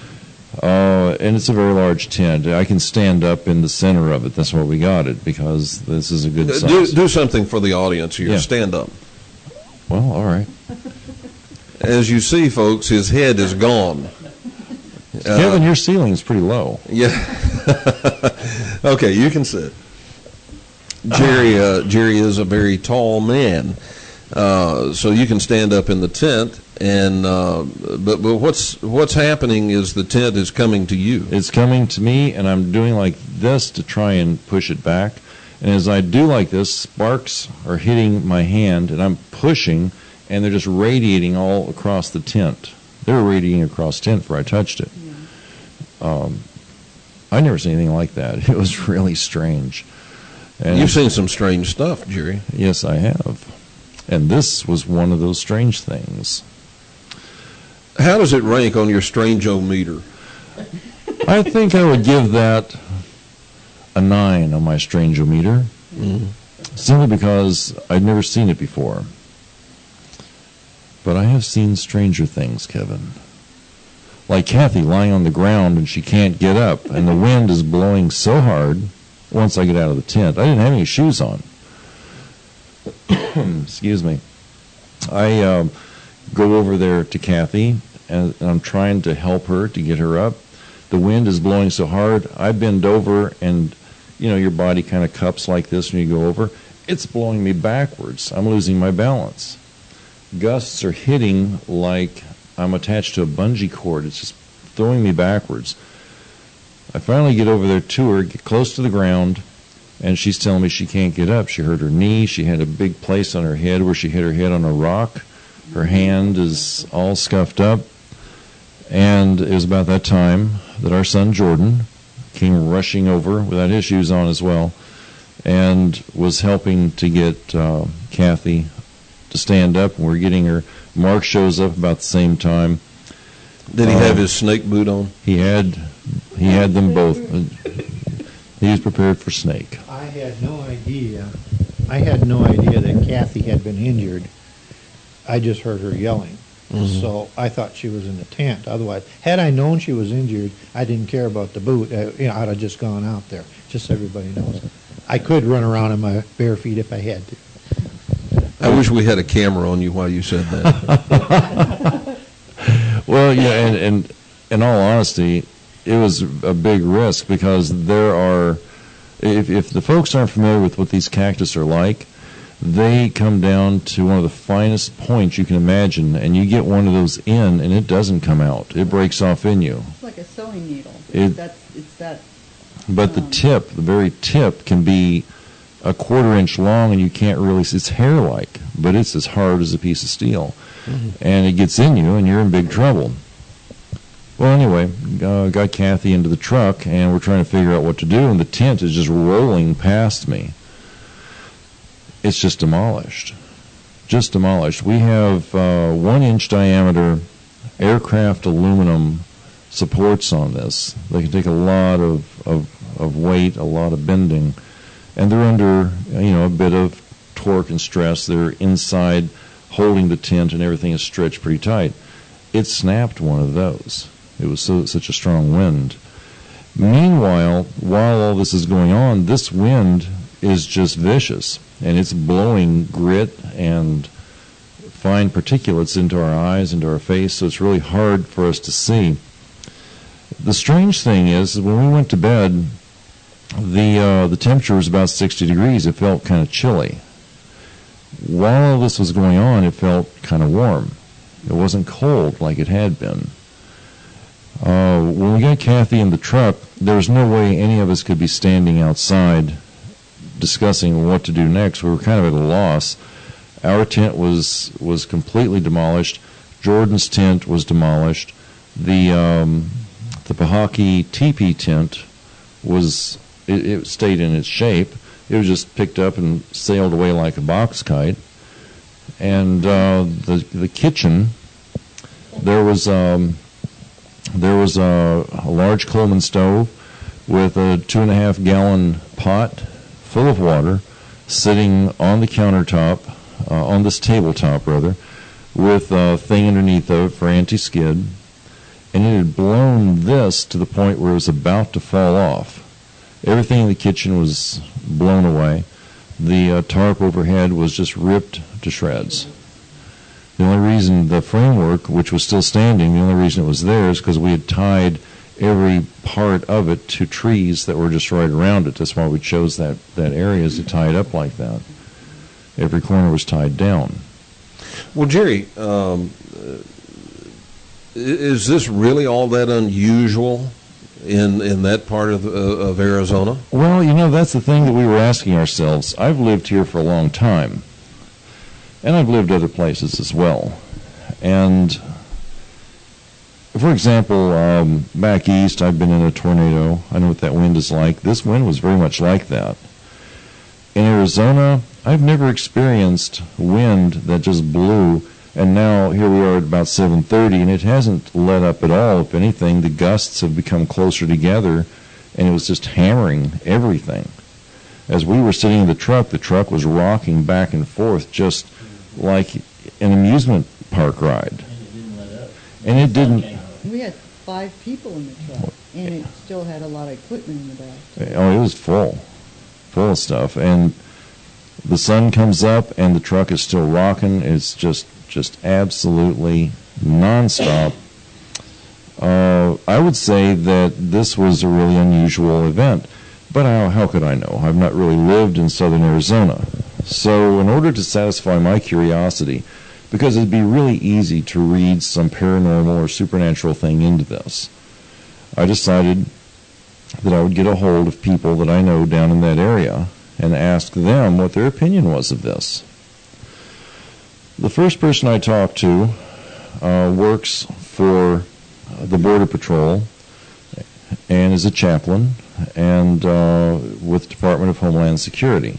Uh, and it's a very large tent. I can stand up in the center of it. That's why we got it, because this is a good size. Do, do something for the audience here. Yeah. Stand up. Well, all right. As you see, folks, his head is gone. Uh, Kevin, your ceiling's pretty low. Yeah. Okay, you can sit. Jerry, uh, Jerry is a very tall man, uh, so you can stand up in the tent. And uh, but but what's what's happening is the tent is coming to you. It's coming to me, and I'm doing like this to try and push it back. And as I do like this, sparks are hitting my hand, and I'm pushing, and they're just radiating all across the tent. They were radiating across the tent before I touched it. Yeah. Um, I never seen anything like that. It was really strange. And You've seen some strange stuff, Jerry. Yes, I have. And this was one of those strange things. How does it rank on your strange-o-meter? I think I would give that a nine on my strange-o-meter, mm-hmm. simply because I'd never seen it before. But I have seen stranger things, Kevin. Like Kathy lying on the ground and she can't get up, and the wind is blowing so hard once I get out of the tent. I didn't have any shoes on. Excuse me. I um, go over there to Kathy, and I'm trying to help her to get her up. The wind is blowing so hard, I bend over, and, you know, your body kind of cups like this when you go over. It's blowing me backwards. I'm losing my balance. Gusts are hitting like I'm attached to a bungee cord. It's just throwing me backwards. I finally get over there to her, get close to the ground, and she's telling me she can't get up. She hurt her knee. She had a big place on her head where she hit her head on a rock. Her hand is all scuffed up. And it was about that time that our son Jordan came rushing over without his shoes on as well, and was helping to get uh, Kathy to stand up. And we're getting her. Mark shows up about the same time. Did he uh, have his snake boot on? He had. He had them both. He was prepared for snake. I had no idea. I had no idea that Kathy had been injured. I just heard her yelling. Mm-hmm. So I thought she was in the tent. Otherwise, had I known she was injured, I didn't care about the boot. I, you know, I'd have just gone out there. Just so everybody knows. I could run around in my bare feet if I had to. I wish we had a camera on you while you said that. Well, yeah, and, and in all honesty, it was a big risk, because there are, if, if the folks aren't familiar with what these cactus are like, they come down to one of the finest points you can imagine, and you get one of those in, and it doesn't come out. It breaks off in you. It's like a sewing needle. It, That's, it's that. But um, the tip, the very tip, can be a quarter inch long, and you can't really see. It's hair-like, but it's as hard as a piece of steel. Mm-hmm. And it gets in you, and you're in big trouble. Well, anyway, uh, got Kathy into the truck, and we're trying to figure out what to do, and the tent is just rolling past me. It's just demolished. Just demolished. We have uh, one-inch diameter aircraft aluminum supports on this. They can take a lot of, of, of weight, a lot of bending, and they're under, you know, a bit of torque and stress. They're inside holding the tent, and everything is stretched pretty tight. It snapped one of those. It was so, such a strong wind. Meanwhile, while all this is going on, this wind is just vicious, and it's blowing grit and fine particulates into our eyes, into our face, so it's really hard for us to see. The strange thing is, when we went to bed, the uh, the temperature was about sixty degrees. It felt kind of chilly. While all this was going on, it felt kind of warm. It wasn't cold like it had been. Uh, when we got Kathy in the truck, there was no way any of us could be standing outside discussing what to do next. We were kind of at a loss. Our tent was was completely demolished. Jordan's tent was demolished. The um, the Pahaki teepee tent was it, it stayed in its shape. It was just picked up and sailed away like a box kite. And uh, the the kitchen, there was um, there was a, a large Coleman stove with a two and a half gallon pot full of water sitting on the countertop, uh, on this tabletop rather, with a thing underneath of it for anti-skid, and it had blown this to the point where it was about to fall off. Everything in the kitchen was blown away. The uh, tarp overhead was just ripped to shreds. The only reason the framework, which was still standing, the only reason it was there is because we had tied every part of it to trees that were just right around it. That's why we chose that, that area, is to tie it up like that. Every corner was tied down. Well, Jerry, um, is this really all that unusual in in that part of, uh, of Arizona? Well, you know, that's the thing that we were asking ourselves. I've lived here for a long time, and I've lived other places as well. And, for example, um, back east, I've been in a tornado. I know what that wind is like. This wind was very much like that. In Arizona, I've never experienced wind that just blew, and now here we are at about seven thirty, and it hasn't let up at all. If anything, the gusts have become closer together, and it was just hammering everything. As we were sitting in the truck, the truck was rocking back and forth just like an amusement park ride. And it didn't. We had five people in the truck, and it still had a lot of equipment in the back. Oh, it was full, full of stuff. And the sun comes up, and the truck is still rocking. It's just, just absolutely nonstop. Uh, I would say that this was a really unusual event, but how, how could I know? I've not really lived in southern Arizona. So in order to satisfy my curiosity, because it'd be really easy to read some paranormal or supernatural thing into this, I decided that I would get a hold of people that I know down in that area and ask them what their opinion was of this. The first person I talked to uh, works for the Border Patrol and is a chaplain and uh, with the Department of Homeland Security.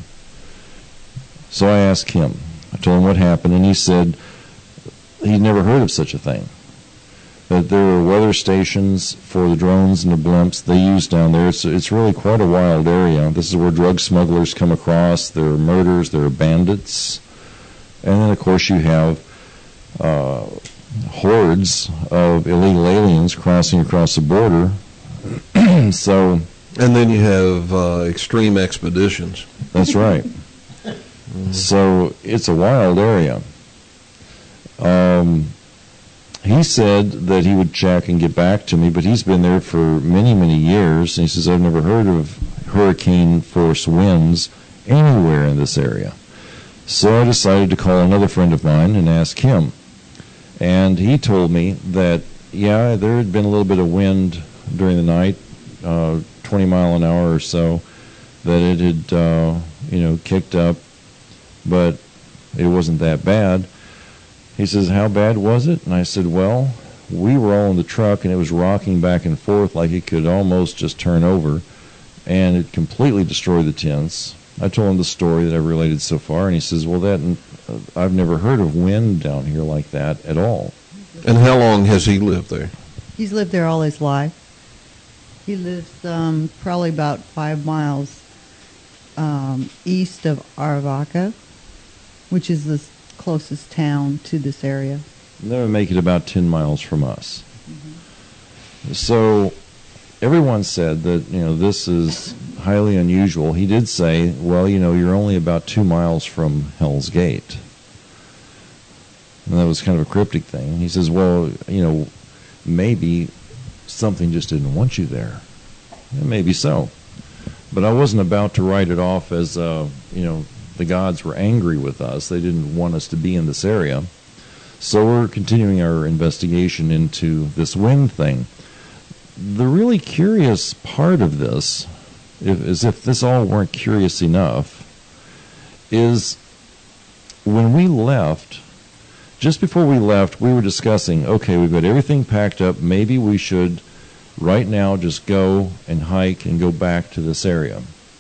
So I asked him. I told him what happened, and he said he'd never heard of such a thing. That there are weather stations for the drones and the blimps they use down there. It's, it's really quite a wild area. This is where drug smugglers come across. There are murders. There are bandits. And then, of course, you have uh, hordes of illegal aliens crossing across the border. So, and then you have uh, extreme expeditions. That's right. Mm-hmm. So it's a wild area. Um, he said that he would check and get back to me, but he's been there for many, many years. And he says, I've never heard of hurricane force winds anywhere in this area. So I decided to call another friend of mine and ask him. And he told me that, yeah, there had been a little bit of wind during the night, uh, twenty mile an hour or so, that it had, uh, you know, kicked up, but it wasn't that bad. He says, how bad was it? And I said, well, we were all in the truck, and it was rocking back and forth like it could almost just turn over, and it completely destroyed the tents. I told him the story that I've related so far, and he says, well, that uh, I've never heard of wind down here like that at all. And how long has he lived there? He's lived there all his life. He lives um, probably about five miles um, east of Aravaca, which is the closest town to this area. That would make it about ten miles from us. Mm-hmm. So everyone said that, you know, this is highly unusual. He did say, well, you know, you're only about two miles from Hell's Gate. And that was kind of a cryptic thing. He says, well, you know, maybe something just didn't want you there. Yeah, maybe so. But I wasn't about to write it off as, uh, you know, the gods were angry with us. They didn't want us to be in this area. So we're continuing our investigation into this wind thing. The really curious part of this, if, as if this all weren't curious enough, is when we left, just before we left, we were discussing, okay, we've got everything packed up. Maybe we should right now just go and hike and go back to this area.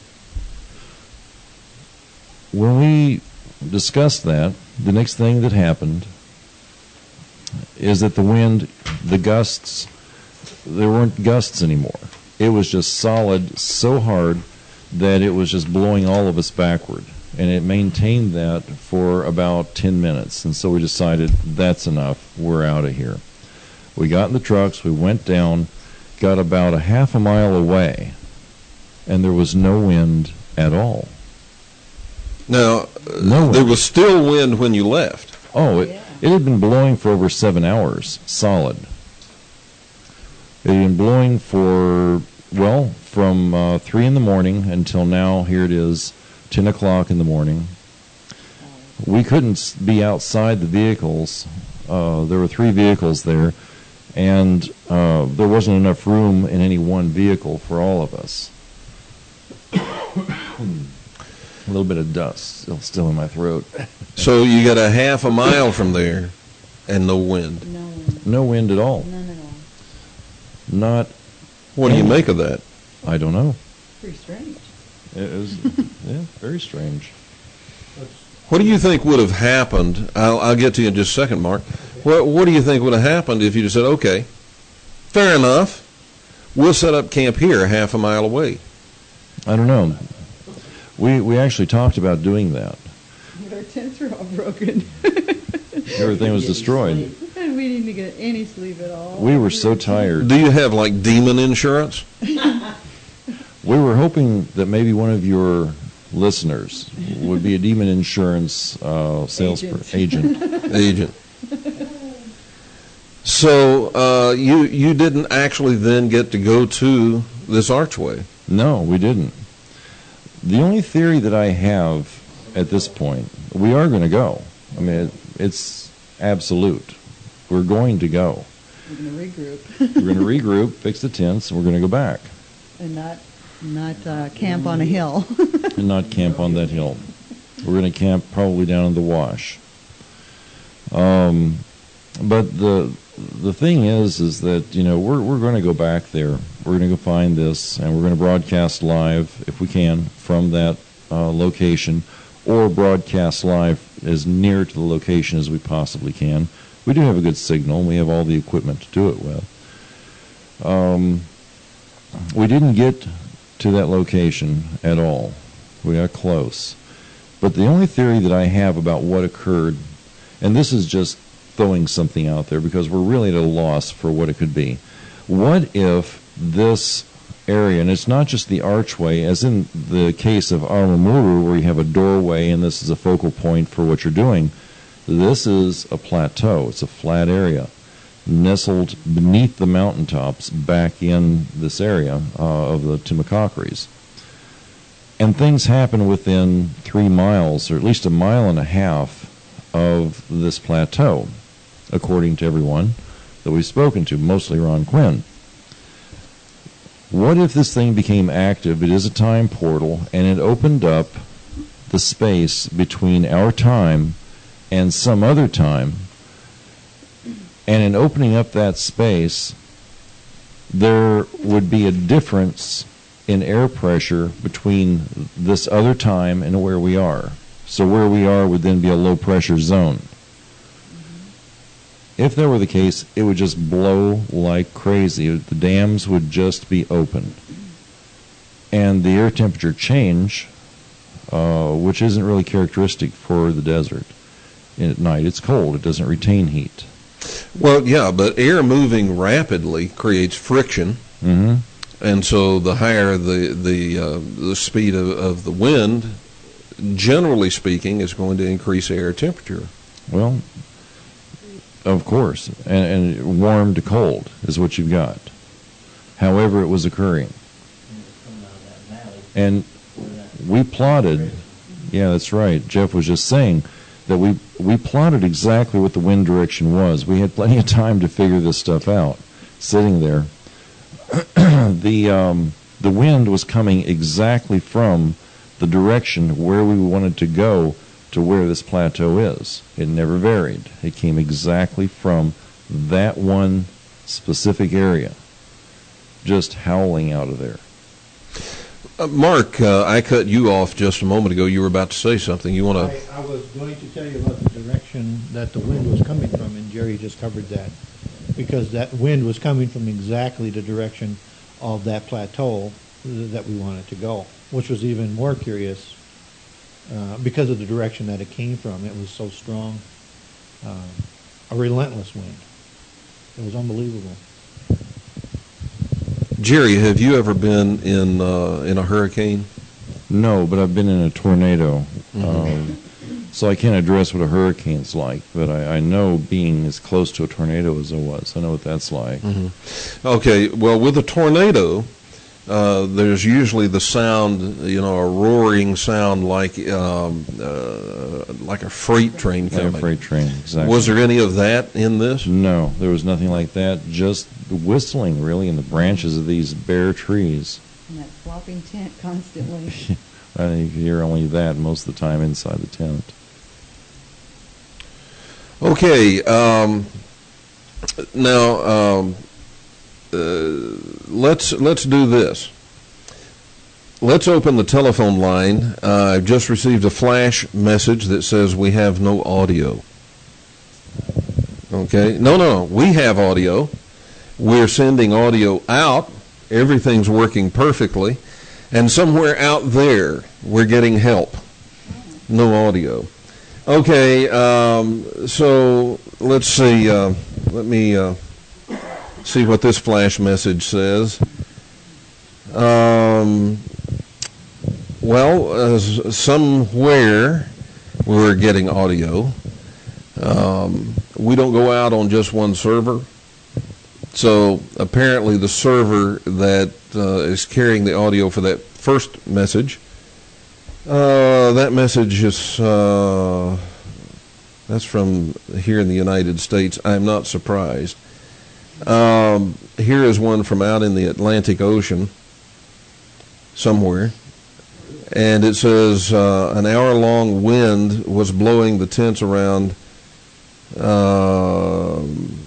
When we discussed that, the next thing that happened is that the wind, the gusts, there weren't gusts anymore. It was just solid so hard that it was just blowing all of us backward. And it maintained that for about ten minutes. And so we decided, that's enough. We're out of here. We got in the trucks. We went down, got about a half a mile away, and there was no wind at all. Now, No wind. there was still wind when you left. Oh, it, it had been blowing for over seven hours, solid. It had been blowing for, well, from uh, three in the morning until now, here it is, ten o'clock in the morning. We couldn't be outside the vehicles. Uh, there were three vehicles there, and uh, there wasn't enough room in any one vehicle for all of us. A little bit of dust still, still in my throat. So you got a half a mile from there and no wind. No wind. No wind at all. None at all. Not. What do you make of that? I don't know. Pretty strange. It was, yeah, very strange. What do you think would have happened? I'll, I'll get to you in just a second, Mark. What, what do you think would have happened if you just said, okay, fair enough, we'll set up camp here half a mile away? I don't know. We we actually talked about doing that. Our tents were all broken. Everything was destroyed. And we didn't get any sleep at all. We were so tired. Do you have, like, demon insurance? We were hoping that maybe one of your listeners would be a demon insurance uh, sales Agent. per- agent. Agent. So uh, you you didn't actually then get to go to this archway? No, we didn't. The only theory that I have at this point, we are going to go. I mean, it, it's absolute. We're going to go. We're going to regroup. We're going to regroup, fix the tents, and we're going to go back And not not uh, camp on a hill. and not camp on that hill. We're going to camp probably down in the wash. Um, but the the thing is, is that, you know, we're we're going to go back there. We're going to go find this, and we're going to broadcast live, if we can, from that uh, location, or broadcast live as near to the location as we possibly can. We do have a good signal. We have all the equipment to do it with. Um, we didn't get to that location at all. We got close. But the only theory that I have about what occurred, and this is just throwing something out there because we're really at a loss for what it could be. What if this area, and it's not just the archway, as in the case of Arumuru, where you have a doorway and this is a focal point for what you're doing, this is a plateau. It's a flat area nestled beneath the mountaintops back in this area uh, of the Timocockeries. And things happen within three miles, or at least a mile and a half of this plateau, according to everyone that we've spoken to, mostly Ron Quinn. What if this thing became active? It is a time portal, and it opened up the space between our time and some other time. And in opening up that space, there would be a difference in air pressure between this other time and where we are. So where we are would then be a low pressure zone. if that were the case, it would just blow like crazy. The dams would just be open. And the air temperature change, uh, which isn't really characteristic for the desert. At night, it's cold. It doesn't retain heat. Well, yeah, but air moving rapidly creates friction. Mm-hmm. And so the higher the the uh, the speed of, of the wind, generally speaking, is going to increase air temperature. Well, of course, and, and warm to cold is what you've got. However it was occurring. And we plotted, yeah, that's right. Jeff was just saying that we we plotted exactly what the wind direction was. We had plenty of time to figure this stuff out, sitting there. the um, the wind was coming exactly from the direction where we wanted to go to where this plateau is. It never varied. It came exactly from that one specific area, just howling out of there. Uh, Mark, uh, I cut you off just a moment ago. You were about to say something. You want to? I, I was going to tell you about the direction that the wind was coming from, and Jerry just covered that. Because that wind was coming from exactly the direction of that plateau that we wanted to go, which was even more curious uh, because of the direction that it came from. It was so strong, uh, a relentless wind. It was unbelievable. Jerry, have you ever been in uh, in a hurricane? No, but I've been in a tornado. Mm-hmm. Um, so I can't address what a hurricane's like, but I, I know being as close to a tornado as I was. I know what that's like. Mm-hmm. Okay, well, with a tornado, uh, there's usually the sound, you know, a roaring sound like um, uh, like a freight train coming. Like a freight train, exactly. Was there any of that in this? No, there was nothing like that. Just the whistling, really, in the branches of these bare trees. And that flopping tent constantly. I think you hear only that most of the time inside the tent. Okay, um, now um, uh, let's let's do this. Let's open the telephone line. Uh, I've just received a flash message that says we have no audio. Okay, no, no, we have audio. We're sending audio out. Everything's working perfectly, and somewhere out there we're getting help. No audio. Okay, um, so let's see. Uh, let me uh, see what this flash message says. Um, well, uh, somewhere we're getting audio. Um, we don't go out on just one server. So apparently the server that uh, is carrying the audio for that first message, Uh, that message is, uh, that's from here in the United States. I'm not surprised. Um, here is one from out in the Atlantic Ocean somewhere. And it says, uh, an hour-long wind was blowing the tents around. Uh,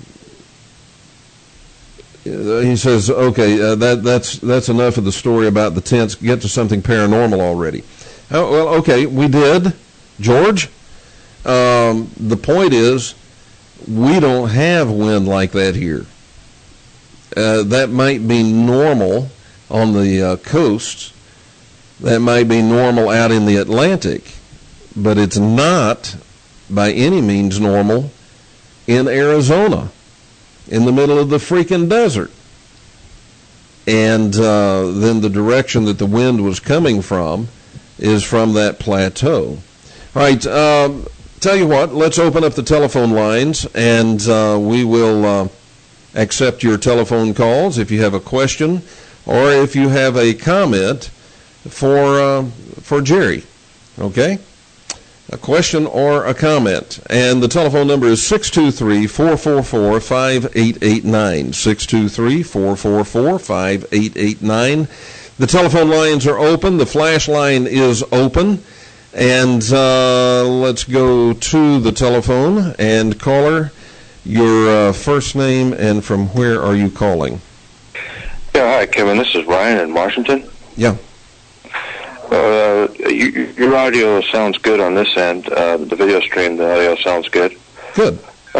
he says, okay, uh, that, that's, that's enough of the story about the tents. Get to something paranormal already. Oh, well, okay, we did, George. Um, the point is, we don't have wind like that here. Uh, that might be normal on the uh, coasts. That might be normal out in the Atlantic. But it's not, by any means, normal in Arizona, in the middle of the freaking desert. And uh, then the direction that the wind was coming from is from that plateau. All right, um, tell you what, let's open up the telephone lines, and uh, we will uh, accept your telephone calls if you have a question or if you have a comment for uh, for Jerry, okay? A question or a comment. And the telephone number is six two three, four four four, five eight eight nine, six two three, four four four, five eight eight nine. The telephone lines are open. The flash line is open. And uh, let's go to the telephone. And caller, your uh, first name and from where are you calling? Yeah, hi, Kevin. This is Ryan in Washington. Yeah. Uh, you, your audio sounds good on this end. Uh, the video stream, the audio sounds good. Good. Uh, I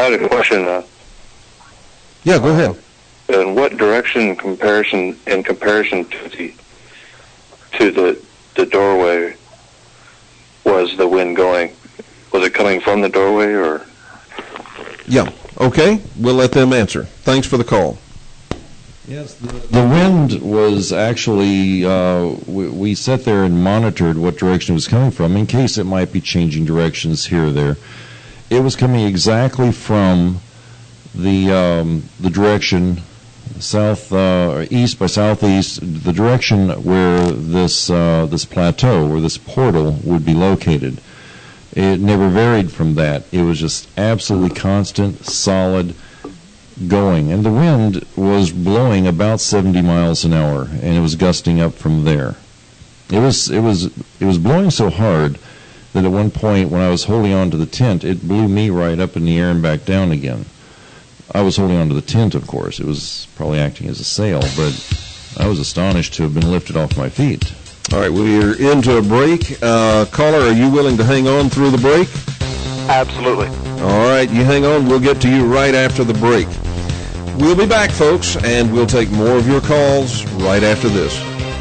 I had a question. Uh, Yeah, go ahead. in what direction, in comparison, in comparison to the to the the doorway, was the wind going? Was it coming from the doorway, or? Yeah. Okay. We'll let them answer. Thanks for the call. Yes, the, the wind was actually, uh, we, we sat there and monitored what direction it was coming from in case it might be changing directions here or there. It was coming exactly from the um, the direction south uh, east by southeast, the direction where this uh, this plateau, where this portal would be located. It never varied from that. It was just absolutely constant, solid going, and the wind was blowing about seventy miles an hour, and it was gusting up from there. It was it was it was blowing so hard that at one point, when I was holding on to the tent, it blew me right up in the air and back down again. I was holding on to the tent, of course. It was probably acting as a sail, but I was astonished to have been lifted off my feet. All right, we're into a break. Uh, caller, are you willing to hang on through the break? Absolutely. All right, you hang on. We'll get to you right after the break. We'll be back, folks, and we'll take more of your calls right after this.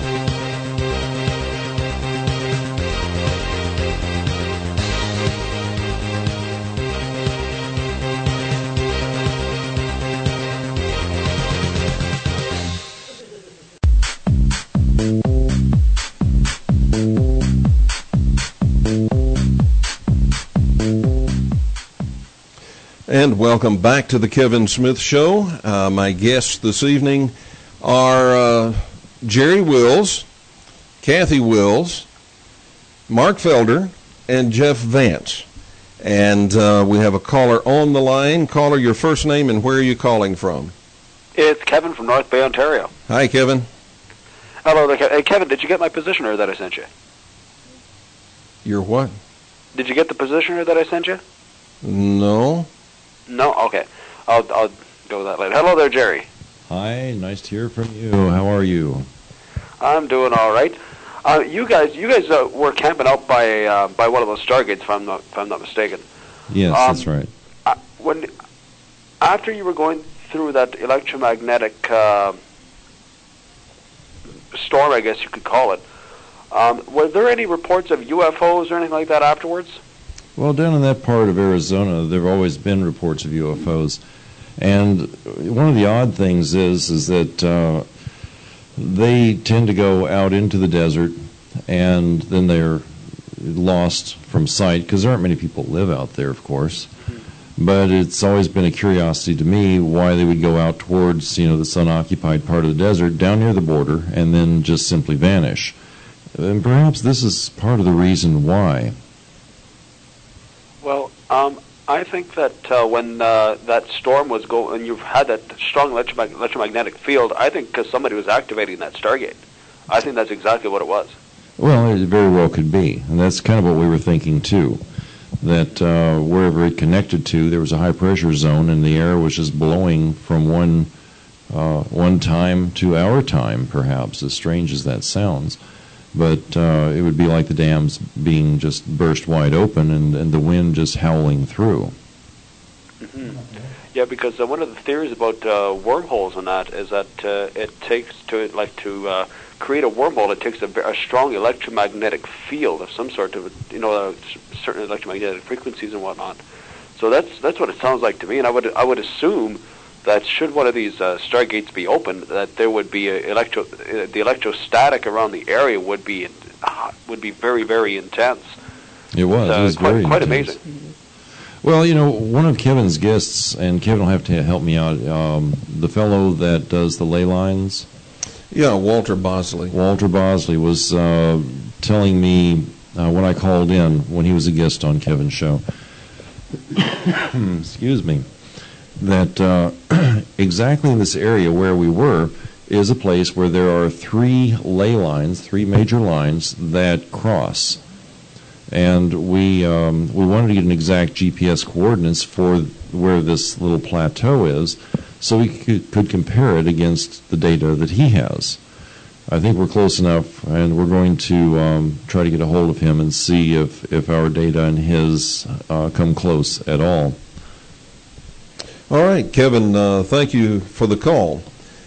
And welcome back to the Kevin Smith Show. Uh, my guests this evening are uh, Jerry Wills, Kathy Wills, Mark Felder, and Jeff Vance. And uh, we have a caller on the line. Caller, your first name and where are you calling from? It's Kevin from North Bay, Ontario. Hi, Kevin. Hello there, Ke- hey, Kevin. Did you get my positioner that I sent you? Your what? Did you get the positioner that I sent you? No. No? Okay. I'll, I'll go with that later. Hello there, Jerry. Hi, nice to hear from you. How are you? I'm doing all right. Uh, you guys, you guys uh, were camping out by uh, by one of those stargates, if I'm not if I'm not mistaken. Yes, Um, that's right. Uh, when after you were going through that electromagnetic uh, storm, I guess you could call it, um, were there any reports of U F Os or anything like that afterwards? Well, down in that part of Arizona, there have always been reports of U F Os. And one of the odd things is is that uh, they tend to go out into the desert, and then they're lost from sight, because there aren't many people that live out there, of course. But it's always been a curiosity to me why they would go out towards, you know, this unoccupied part of the desert, down near the border, and then just simply vanish. And perhaps this is part of the reason why. Well, um, I think that uh, when uh, that storm was going, and you've had that strong electromag- electromagnetic field, I think because somebody was activating that Stargate. I think that's exactly what it was. Well, it very well could be, and that's kind of what we were thinking too. That uh, wherever it connected to, there was a high pressure zone, and the air was just blowing from one uh, one time to our time, perhaps, as strange as that sounds. But uh, it would be like the dams being just burst wide open, and, and the wind just howling through. Mm-hmm. Yeah, because uh, one of the theories about uh, wormholes and that is that uh, it takes to like to uh, create a wormhole. It takes a, a strong electromagnetic field of some sort of, you know, uh, certain electromagnetic frequencies and whatnot. So that's that's what it sounds like to me. And I would I would assume that should one of these uh, stargates be open, that there would be a electro uh, the electrostatic around the area would be uh, would be very very intense. It was. Uh, it was quite, very quite intense. amazing. Well, you know, one of Kevin's guests, and Kevin will have to help me out, um, the fellow that does the ley lines. Yeah, Walter Bosley. Walter Bosley was uh, telling me uh, when I called in, when he was a guest on Kevin's show, excuse me, that uh, exactly in this area where we were is a place where there are three ley lines, three major lines that cross. And we um, we wanted to get an exact G P S coordinates for where this little plateau is, so we could, could compare it against the data that he has. I think we're close enough, and we're going to um, try to get a hold of him and see if, if our data and his uh, come close at all. All right, Kevin, uh, thank you for the call.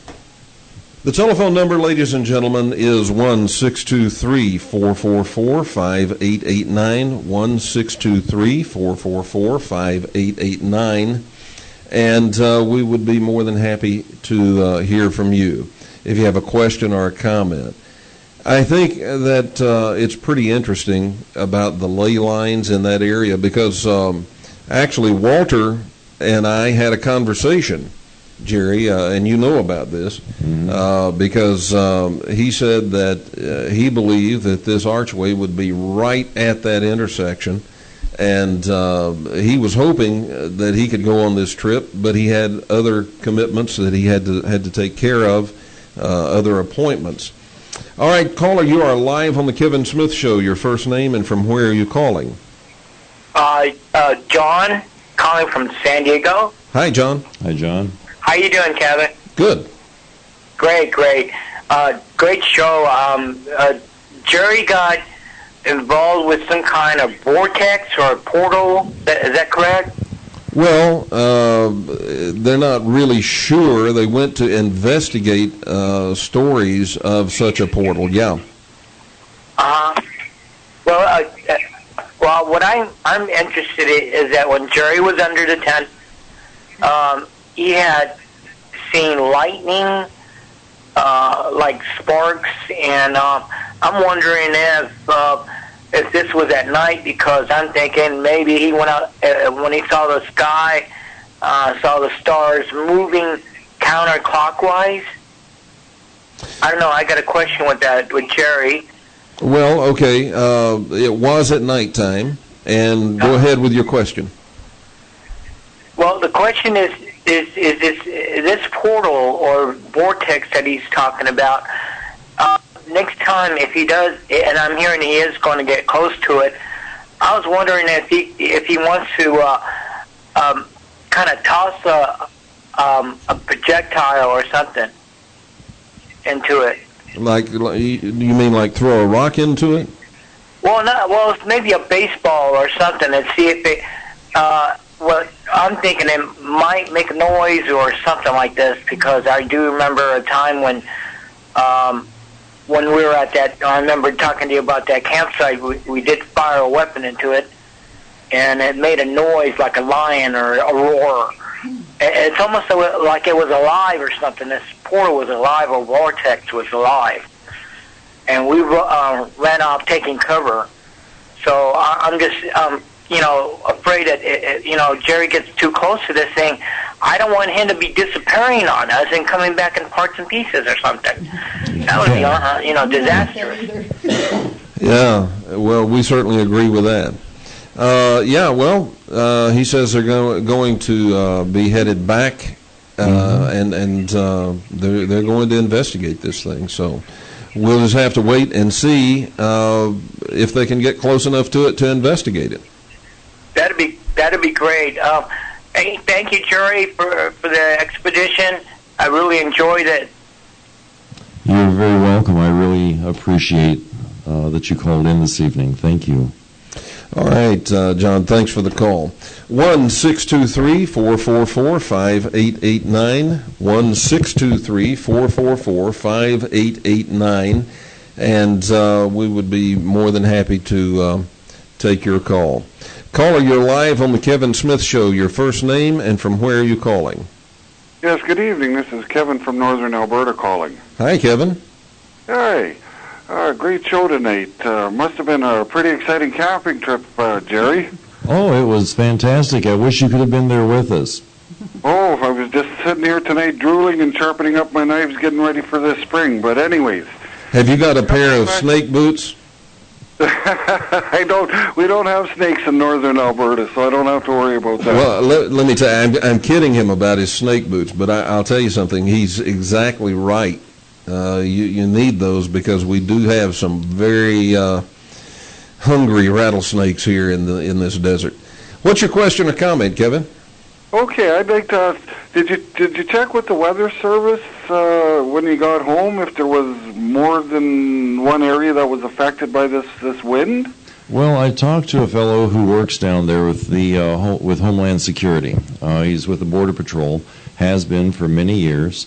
The telephone number, ladies and gentlemen, is one six two three, four four four, five eight eight nine, one six two three, four four four, five eight eight nine, and uh, we would be more than happy to uh, hear from you if you have a question or a comment. I think that uh, it's pretty interesting about the ley lines in that area because um, actually Walter and I had a conversation, Jerry, uh, and you know about this, mm-hmm. uh, because um, he said that uh, he believed that this archway would be right at that intersection, and uh, he was hoping that he could go on this trip, but he had other commitments that he had to had to take care of, uh, other appointments. All right, caller, you are live on the Kevin Smith Show. Your first name and from where are you calling? Uh, uh, John, calling from San Diego. Hi, John. Hi, John. How you doing, Kevin? Good. Great, great. Uh, great show. Um, uh, Jerry got involved with some kind of vortex or portal. Is that correct? Well, uh, they're not really sure. They went to investigate uh, stories of such a portal, yeah. Uh-huh. Well, uh, well, what I'm, I'm interested in is that when Jerry was under the tent, um, he had seen lightning, uh, like sparks, and uh, I'm wondering if uh, if this was at night, because I'm thinking maybe he went out uh, when he saw the sky, uh, saw the stars moving counterclockwise. I don't know. I got a question with that with Jerry. Well, okay. Uh, it was at nighttime, and go ahead with your question. Well, the question is. Is, is this is this portal or vortex that he's talking about? Uh, next time, if he does, and I'm hearing he is going to get close to it, I was wondering if he if he wants to uh, um, kind of toss a um, a projectile or something into it. Like, like, you mean like throw a rock into it? Well, not well, maybe a baseball or something, and see if it. Uh, Well, I'm thinking it might make a noise or something like this, because I do remember a time when um, when we were at that, I remember talking to you about that campsite, we, we did fire a weapon into it, and it made a noise like a lion or a roar. It's almost like it was alive or something. This portal was alive, or vortex was alive. And we uh, ran off taking cover. So I, I'm just... Um, you know, afraid that, it, you know, Jerry gets too close to this thing. I don't want him to be disappearing on us and coming back in parts and pieces or something. That would be, uh, you know, disastrous. Yeah, well, we certainly agree with that. Uh, yeah, well, uh, he says they're go- going to uh, be headed back, uh, mm-hmm. and, and uh, they're, they're going to investigate this thing. So we'll just have to wait and see uh, if they can get close enough to it to investigate it. That'd be that'd be great. Uh, hey, thank you, Jerry, for for the expedition. I really enjoyed it. You're very welcome. I really appreciate uh, that you called in this evening. Thank you. All right, uh, John, thanks for the call. one six two three, four four four, five eight eight nine, one six two three, four four four, five eight eight nine, and uh, we would be more than happy to uh, take your call. Caller, you're live on the Kevin Smith Show. Your first name and from where are you calling? Yes, good evening. This is Kevin from Northern Alberta calling. Hi, Kevin. Hey, uh, great show tonight. Uh, must have been a pretty exciting camping trip, uh, Jerry. Oh, it was fantastic. I wish you could have been there with us. Oh, I was just sitting here tonight drooling and sharpening up my knives getting ready for this spring. But anyways. Have you got a pair of snake boots? I don't. We don't have snakes in northern Alberta, so I don't have to worry about that. Well, let, let me tell you, I'm, I'm kidding him about his snake boots, but I, I'll tell you something. He's exactly right. Uh, you, you need those because we do have some very uh, hungry rattlesnakes here in the in this desert. What's your question or comment, Kevin? Okay, I'd like to ask, did you did you check with the Weather Service uh, when you got home if there was more than one area that was affected by this, this wind? Well, I talked to a fellow who works down there with the uh, ho- with Homeland Security. Uh, he's with the Border Patrol, has been for many years,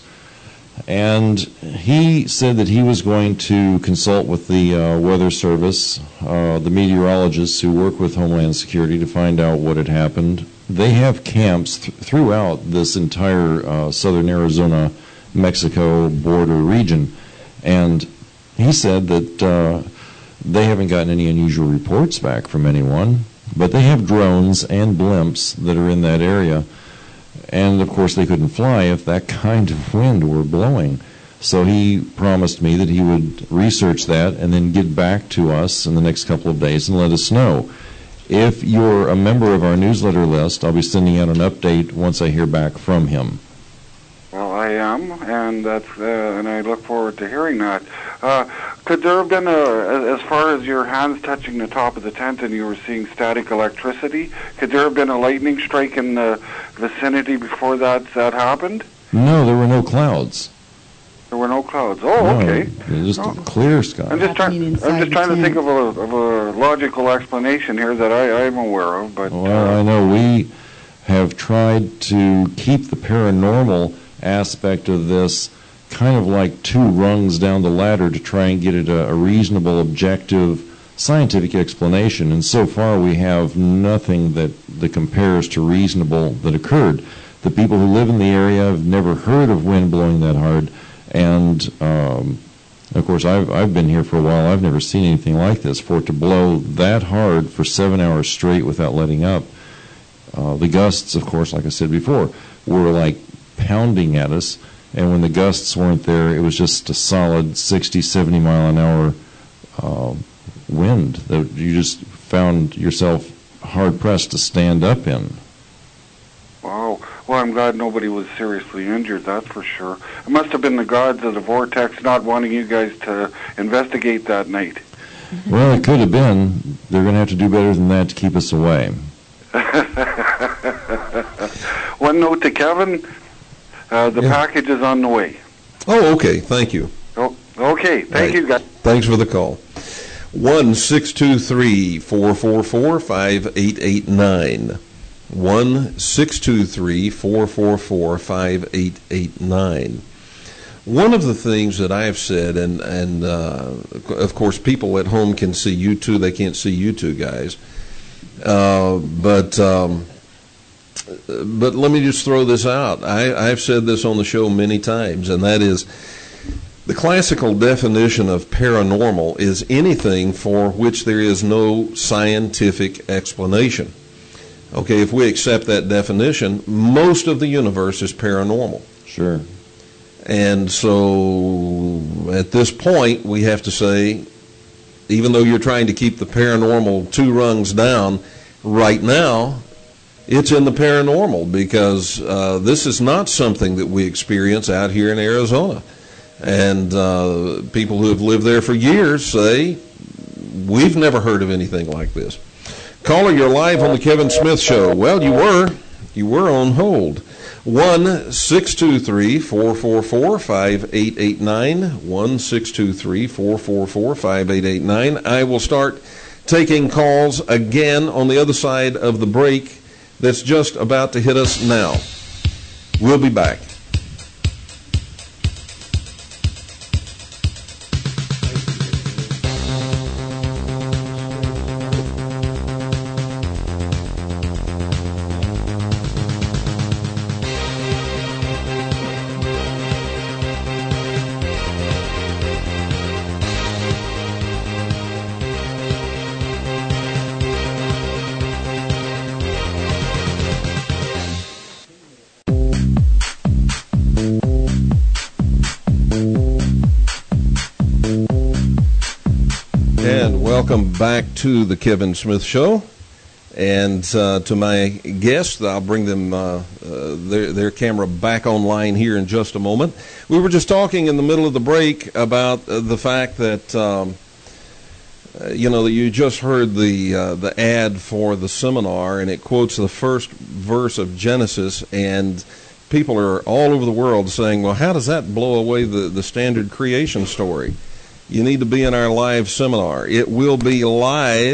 and he said that he was going to consult with the uh, Weather Service, uh, the meteorologists who work with Homeland Security, to find out what had happened. They have camps th- throughout this entire uh, southern Arizona-Mexico border region, and he said that uh, they haven't gotten any unusual reports back from anyone, but they have drones and blimps that are in that area. And, of course, they couldn't fly if that kind of wind were blowing. So he promised me that he would research that and then get back to us in the next couple of days and let us know. If you're a member of our newsletter list, I'll be sending out an update once I hear back from him. Well, I am, and that's uh, and I look forward to hearing that. Uh, could there have been a, as far as your hands touching the top of the tent and you were seeing static electricity, could there have been a lightning strike in the vicinity before that that happened? No, there were no clouds. There were no clouds. Oh, no, okay. Just oh. a clear sky. I'm just trying. I'm just trying to think of a, of a logical explanation here that I, I'm aware of. But well, uh, I know we have tried to keep the paranormal aspect of this kind of like two rungs down the ladder to try and get it a, a reasonable, objective, scientific explanation. And so far, we have nothing that that compares to reasonable that occurred. The people who live in the area have never heard of wind blowing that hard. And, um, of course, I've, I've been here for a while. I've never seen anything like this. For it to blow that hard for seven hours straight without letting up. Uh, the gusts, of course, like I said before, were like pounding at us. And when the gusts weren't there, it was just a solid sixty, seventy mile an hour uh, wind that you just found yourself hard-pressed to stand up in. Wow. Well, I'm glad nobody was seriously injured, that's for sure. It must have been the gods of the vortex not wanting you guys to investigate that night. Well, it could have been. They're going to have to do better than that to keep us away. One note to Kevin, uh, the yeah. package is on the way. Oh, okay. Thank you. Oh, okay. Thank right. you, guys. Thanks for the call. one six two three, four four four, five eight eight nine. one six two three, four four four, five eight eight nine. One of the things that I have said, and, and uh, of course people at home can see you two, they can't see you two guys, uh, but um, but let me just throw this out. I, I've said this on the show many times, and that is the classical definition of paranormal is anything for which there is no scientific explanation. Okay, if we accept that definition, most of the universe is paranormal. Sure. And so at this point, we have to say, even though you're trying to keep the paranormal two rungs down, right now, it's in the paranormal because uh, this is not something that we experience out here in Arizona. And uh, people who have lived there for years say, we've never heard of anything like this. Caller, you're live on the Kevin Smith Show. Well, you were. You were on hold. one six two three, four four four, five eight eight nine. one six two three, four four four, five eight eight nine. I will start taking calls again on the other side of the break that's just about to hit us now. We'll be back. Welcome back to the Kevin Smith Show, and uh, to my guests, I'll bring them uh, uh, their, their camera back online here in just a moment. We were just talking in the middle of the break about uh, the fact that um, uh, you know, you just heard the uh, the ad for the seminar, and it quotes the first verse of Genesis, and people are all over the world saying, well, how does that blow away the, the standard creation story? You need to be in our live seminar. It will be live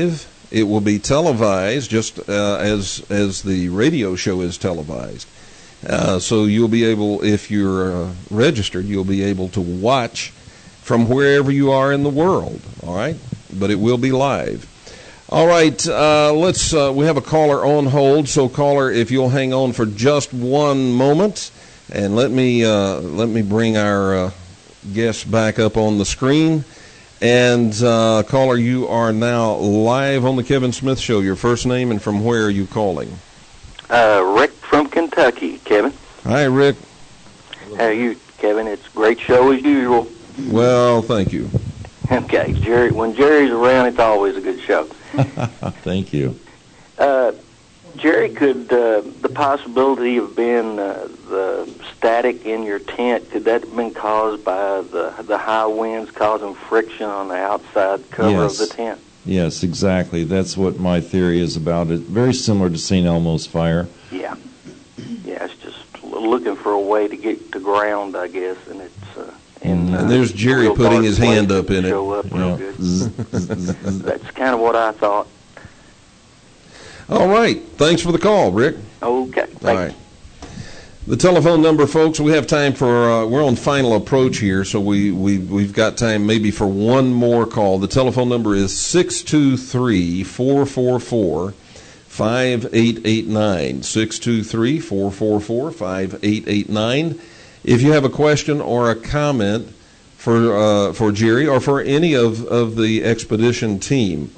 It will be televised just uh, as as the radio show is televised. Uh, so you'll be able, if you're uh, registered, you'll be able to watch from wherever you are in the world. All right, but it will be live. All right, uh, let's. Uh, we have a caller on hold. So caller, if you'll hang on for just one moment, and let me uh, let me bring our uh, guest back up on the screen. And uh, caller, you are now live on the Kevin Smith Show. Your first name and from where are you calling? Uh, Rick from Kentucky, Kevin. Hi, Rick. How are you, Kevin? It's a great show as usual. Well, thank you. Okay, Jerry. When Jerry's around, it's always a good show. Thank you. Uh, Jerry, could uh, the possibility of being uh, the static in your tent, could that have been caused by the the high winds causing friction on the outside cover Yes. of the tent? Yes, exactly. That's what my theory is about it. Very similar to Saint Elmo's fire. Yeah. Yeah, it's just looking for a way to get to ground, I guess, and it's... Uh, And, uh, and there's Jerry real putting dark his place hand to up in it. show up real Yeah. good. That's kind of what I thought. All right. Thanks for the call, Rick. Okay. All right. The telephone number, folks, we have time for, uh, we're on final approach here, so we, we, we've got time maybe for one more call. The telephone number is six two three, four four four, five eight eight nine. six two three, four four four, five eight eight nine. If you have a question or a comment for uh, for Jerry or for any of, of the expedition team,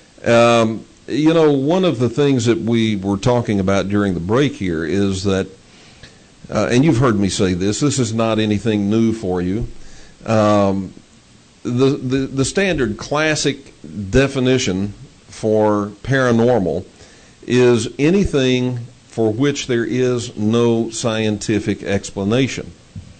um, you know, one of the things that we were talking about during the break here is that, uh, and you've heard me say this, this is not anything new for you. Um, the, the, the standard classic definition for paranormal is anything for which there is no scientific explanation.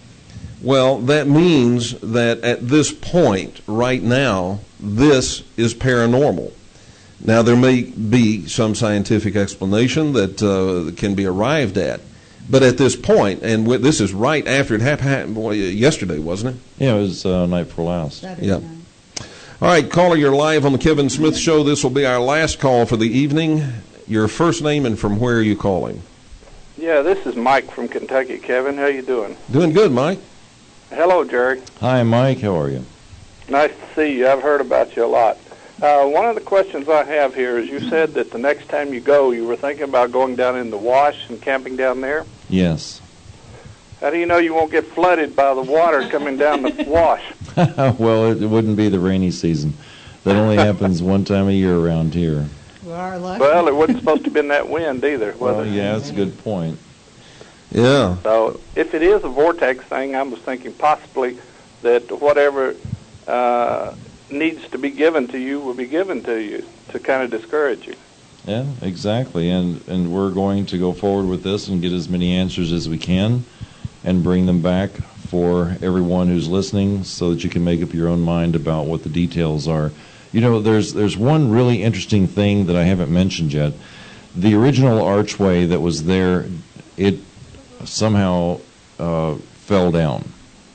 Well, that means that at this point, right now, this is paranormal. Now, there may be some scientific explanation that uh, can be arrived at, but at this point, and w- this is right after it happened well, yesterday, wasn't it? Yeah, it was uh, night before last. Yeah. All right, caller, you're live on the Kevin Smith Show. This will be our last call for the evening. Your first name and from where are you calling? Yeah, this is Mike from Kentucky. Kevin, how you doing? Doing good, Mike. Hello, Jerry. Hi, Mike. How are you? Nice to see you. I've heard about you a lot. Uh, one of the questions I have here is you said that the next time you go, you were thinking about going down in the Wash and camping down there. Yes. How do you know you won't get flooded by the water coming down the Wash? Well, it, it wouldn't be the rainy season. That only happens one time a year around here. Well, it wasn't supposed to have been that wind either, was Well, it? yeah, that's a good point. Yeah. So if it is a vortex thing, I was thinking possibly that whatever uh, needs to be given to you will be given to you to kind of discourage you. Yeah, exactly. And and we're going to go forward with this and get as many answers as we can and bring them back for everyone who's listening so that you can make up your own mind about what the details are. You know, there's there's one really interesting thing that I haven't mentioned yet. The original archway that was there, it somehow uh, fell down.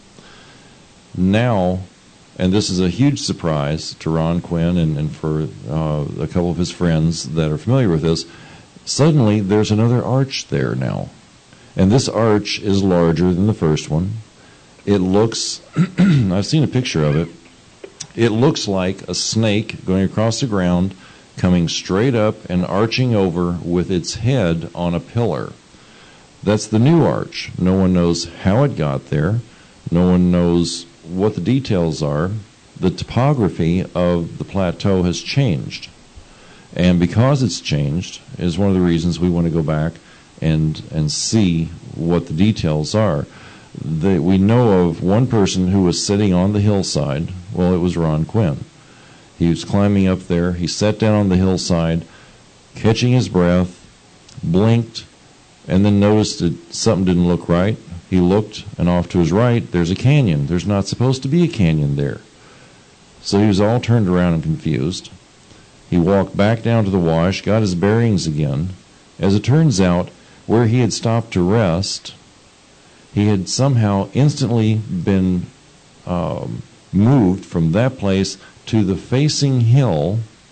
Now, and this is a huge surprise to Ron Quinn and, and for uh, a couple of his friends that are familiar with this, suddenly there's another arch there now. And this arch is larger than the first one. It looks, I've seen a picture of it, it looks like a snake going across the ground, coming straight up and arching over with its head on a pillar. That's the new arch. No one knows how it got there. No one knows what the details are. The topography of the plateau has changed. And because it's changed is one of the reasons we want to go back and and see what the details are. The, we know of one person who was sitting on the hillside. Well, it was Ron Quinn. He was climbing up there. He sat down on the hillside, catching his breath, blinked, and then noticed that something didn't look right. He looked, and off to his right, there's a canyon. There's not supposed to be a canyon there. So he was all turned around and confused. He walked back down to the wash, got his bearings again. As it turns out, where he had stopped to rest, he had somehow instantly been um, moved from that place to the facing hill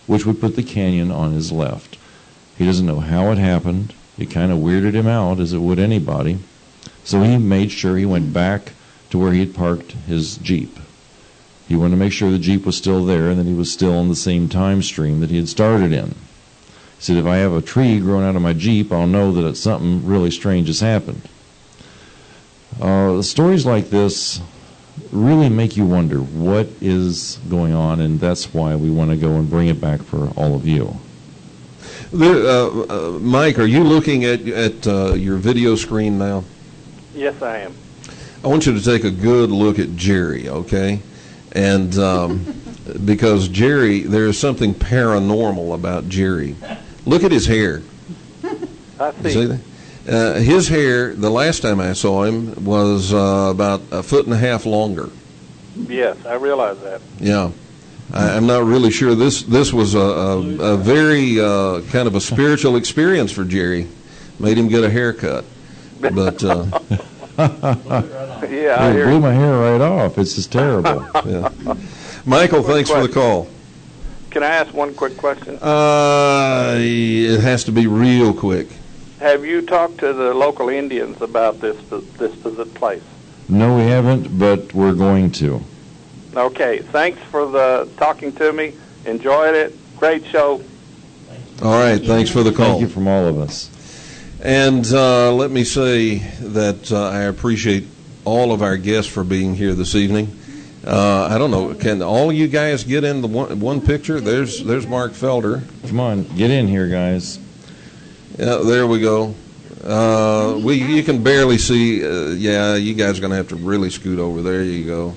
which would put the canyon on his left. He doesn't know how it happened. It kind of weirded him out, as it would anybody. So he made sure he went back to where he had parked his Jeep. He wanted to make sure the Jeep was still there and that he was still on the same time stream that he had started in. He said, if I have a tree growing out of my Jeep, I'll know that something really strange has happened. Uh, stories like this really make you wonder what is going on, and that's why we want to go and bring it back for all of you. There, uh, uh, Mike, are you looking at, at uh, your video screen now? Yes, I am. I want you to take a good look at Jerry, okay? And um, because Jerry, there is something paranormal about Jerry. Look at his hair. I see. You see that? Uh, his hair, the last time I saw him, was uh, about a foot and a half longer. Yes, I realize that. Yeah. I, I'm not really sure. This this was a, a, a very uh, kind of a spiritual experience for Jerry. Made him get a haircut. But uh, yeah, I it hear blew you. my hair right off. It's just terrible. Yeah. Michael, thanks for the call. Can I ask one quick question? Uh, it has to be real quick. Have you talked to the local Indians about this this visit place? No, we haven't, but we're going to. Okay, thanks for the talking to me. Enjoyed it. Great show. All right, thanks for the call. Thank you from all of us. And uh, let me say that uh, I appreciate all of our guests for being here this evening. Uh, I don't know, can all you guys get in the one, one picture? There's there's Mark Felder. Come on, get in here, guys. Yeah, there we go. Uh, we you can barely see. Uh, yeah, you guys are going to have to really scoot over. There you go.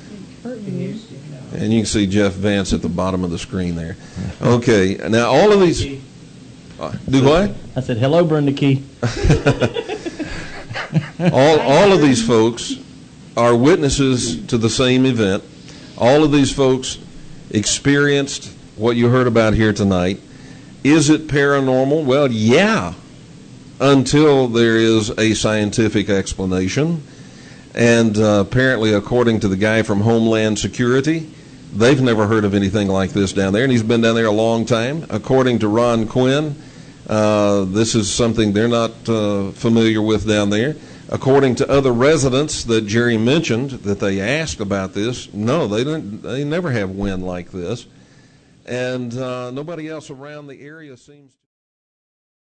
And you can see Jeff Vance at the bottom of the screen there. Okay, now all of these. Uh, do what? I said, hello, Brenda Key. all all of these folks are witnesses to the same event. All of these folks experienced what you heard about here tonight. Is it paranormal? Well, yeah, until there is a scientific explanation. And uh, apparently, according to the guy from Homeland Security, they've never heard of anything like this down there, and he's been down there a long time. According to Ron Quinn, uh, this is something they're not uh, familiar with down there. According to other residents that Jerry mentioned that they asked about this, no, they didn't. They never have wind like this. And uh, nobody else around the area seems to.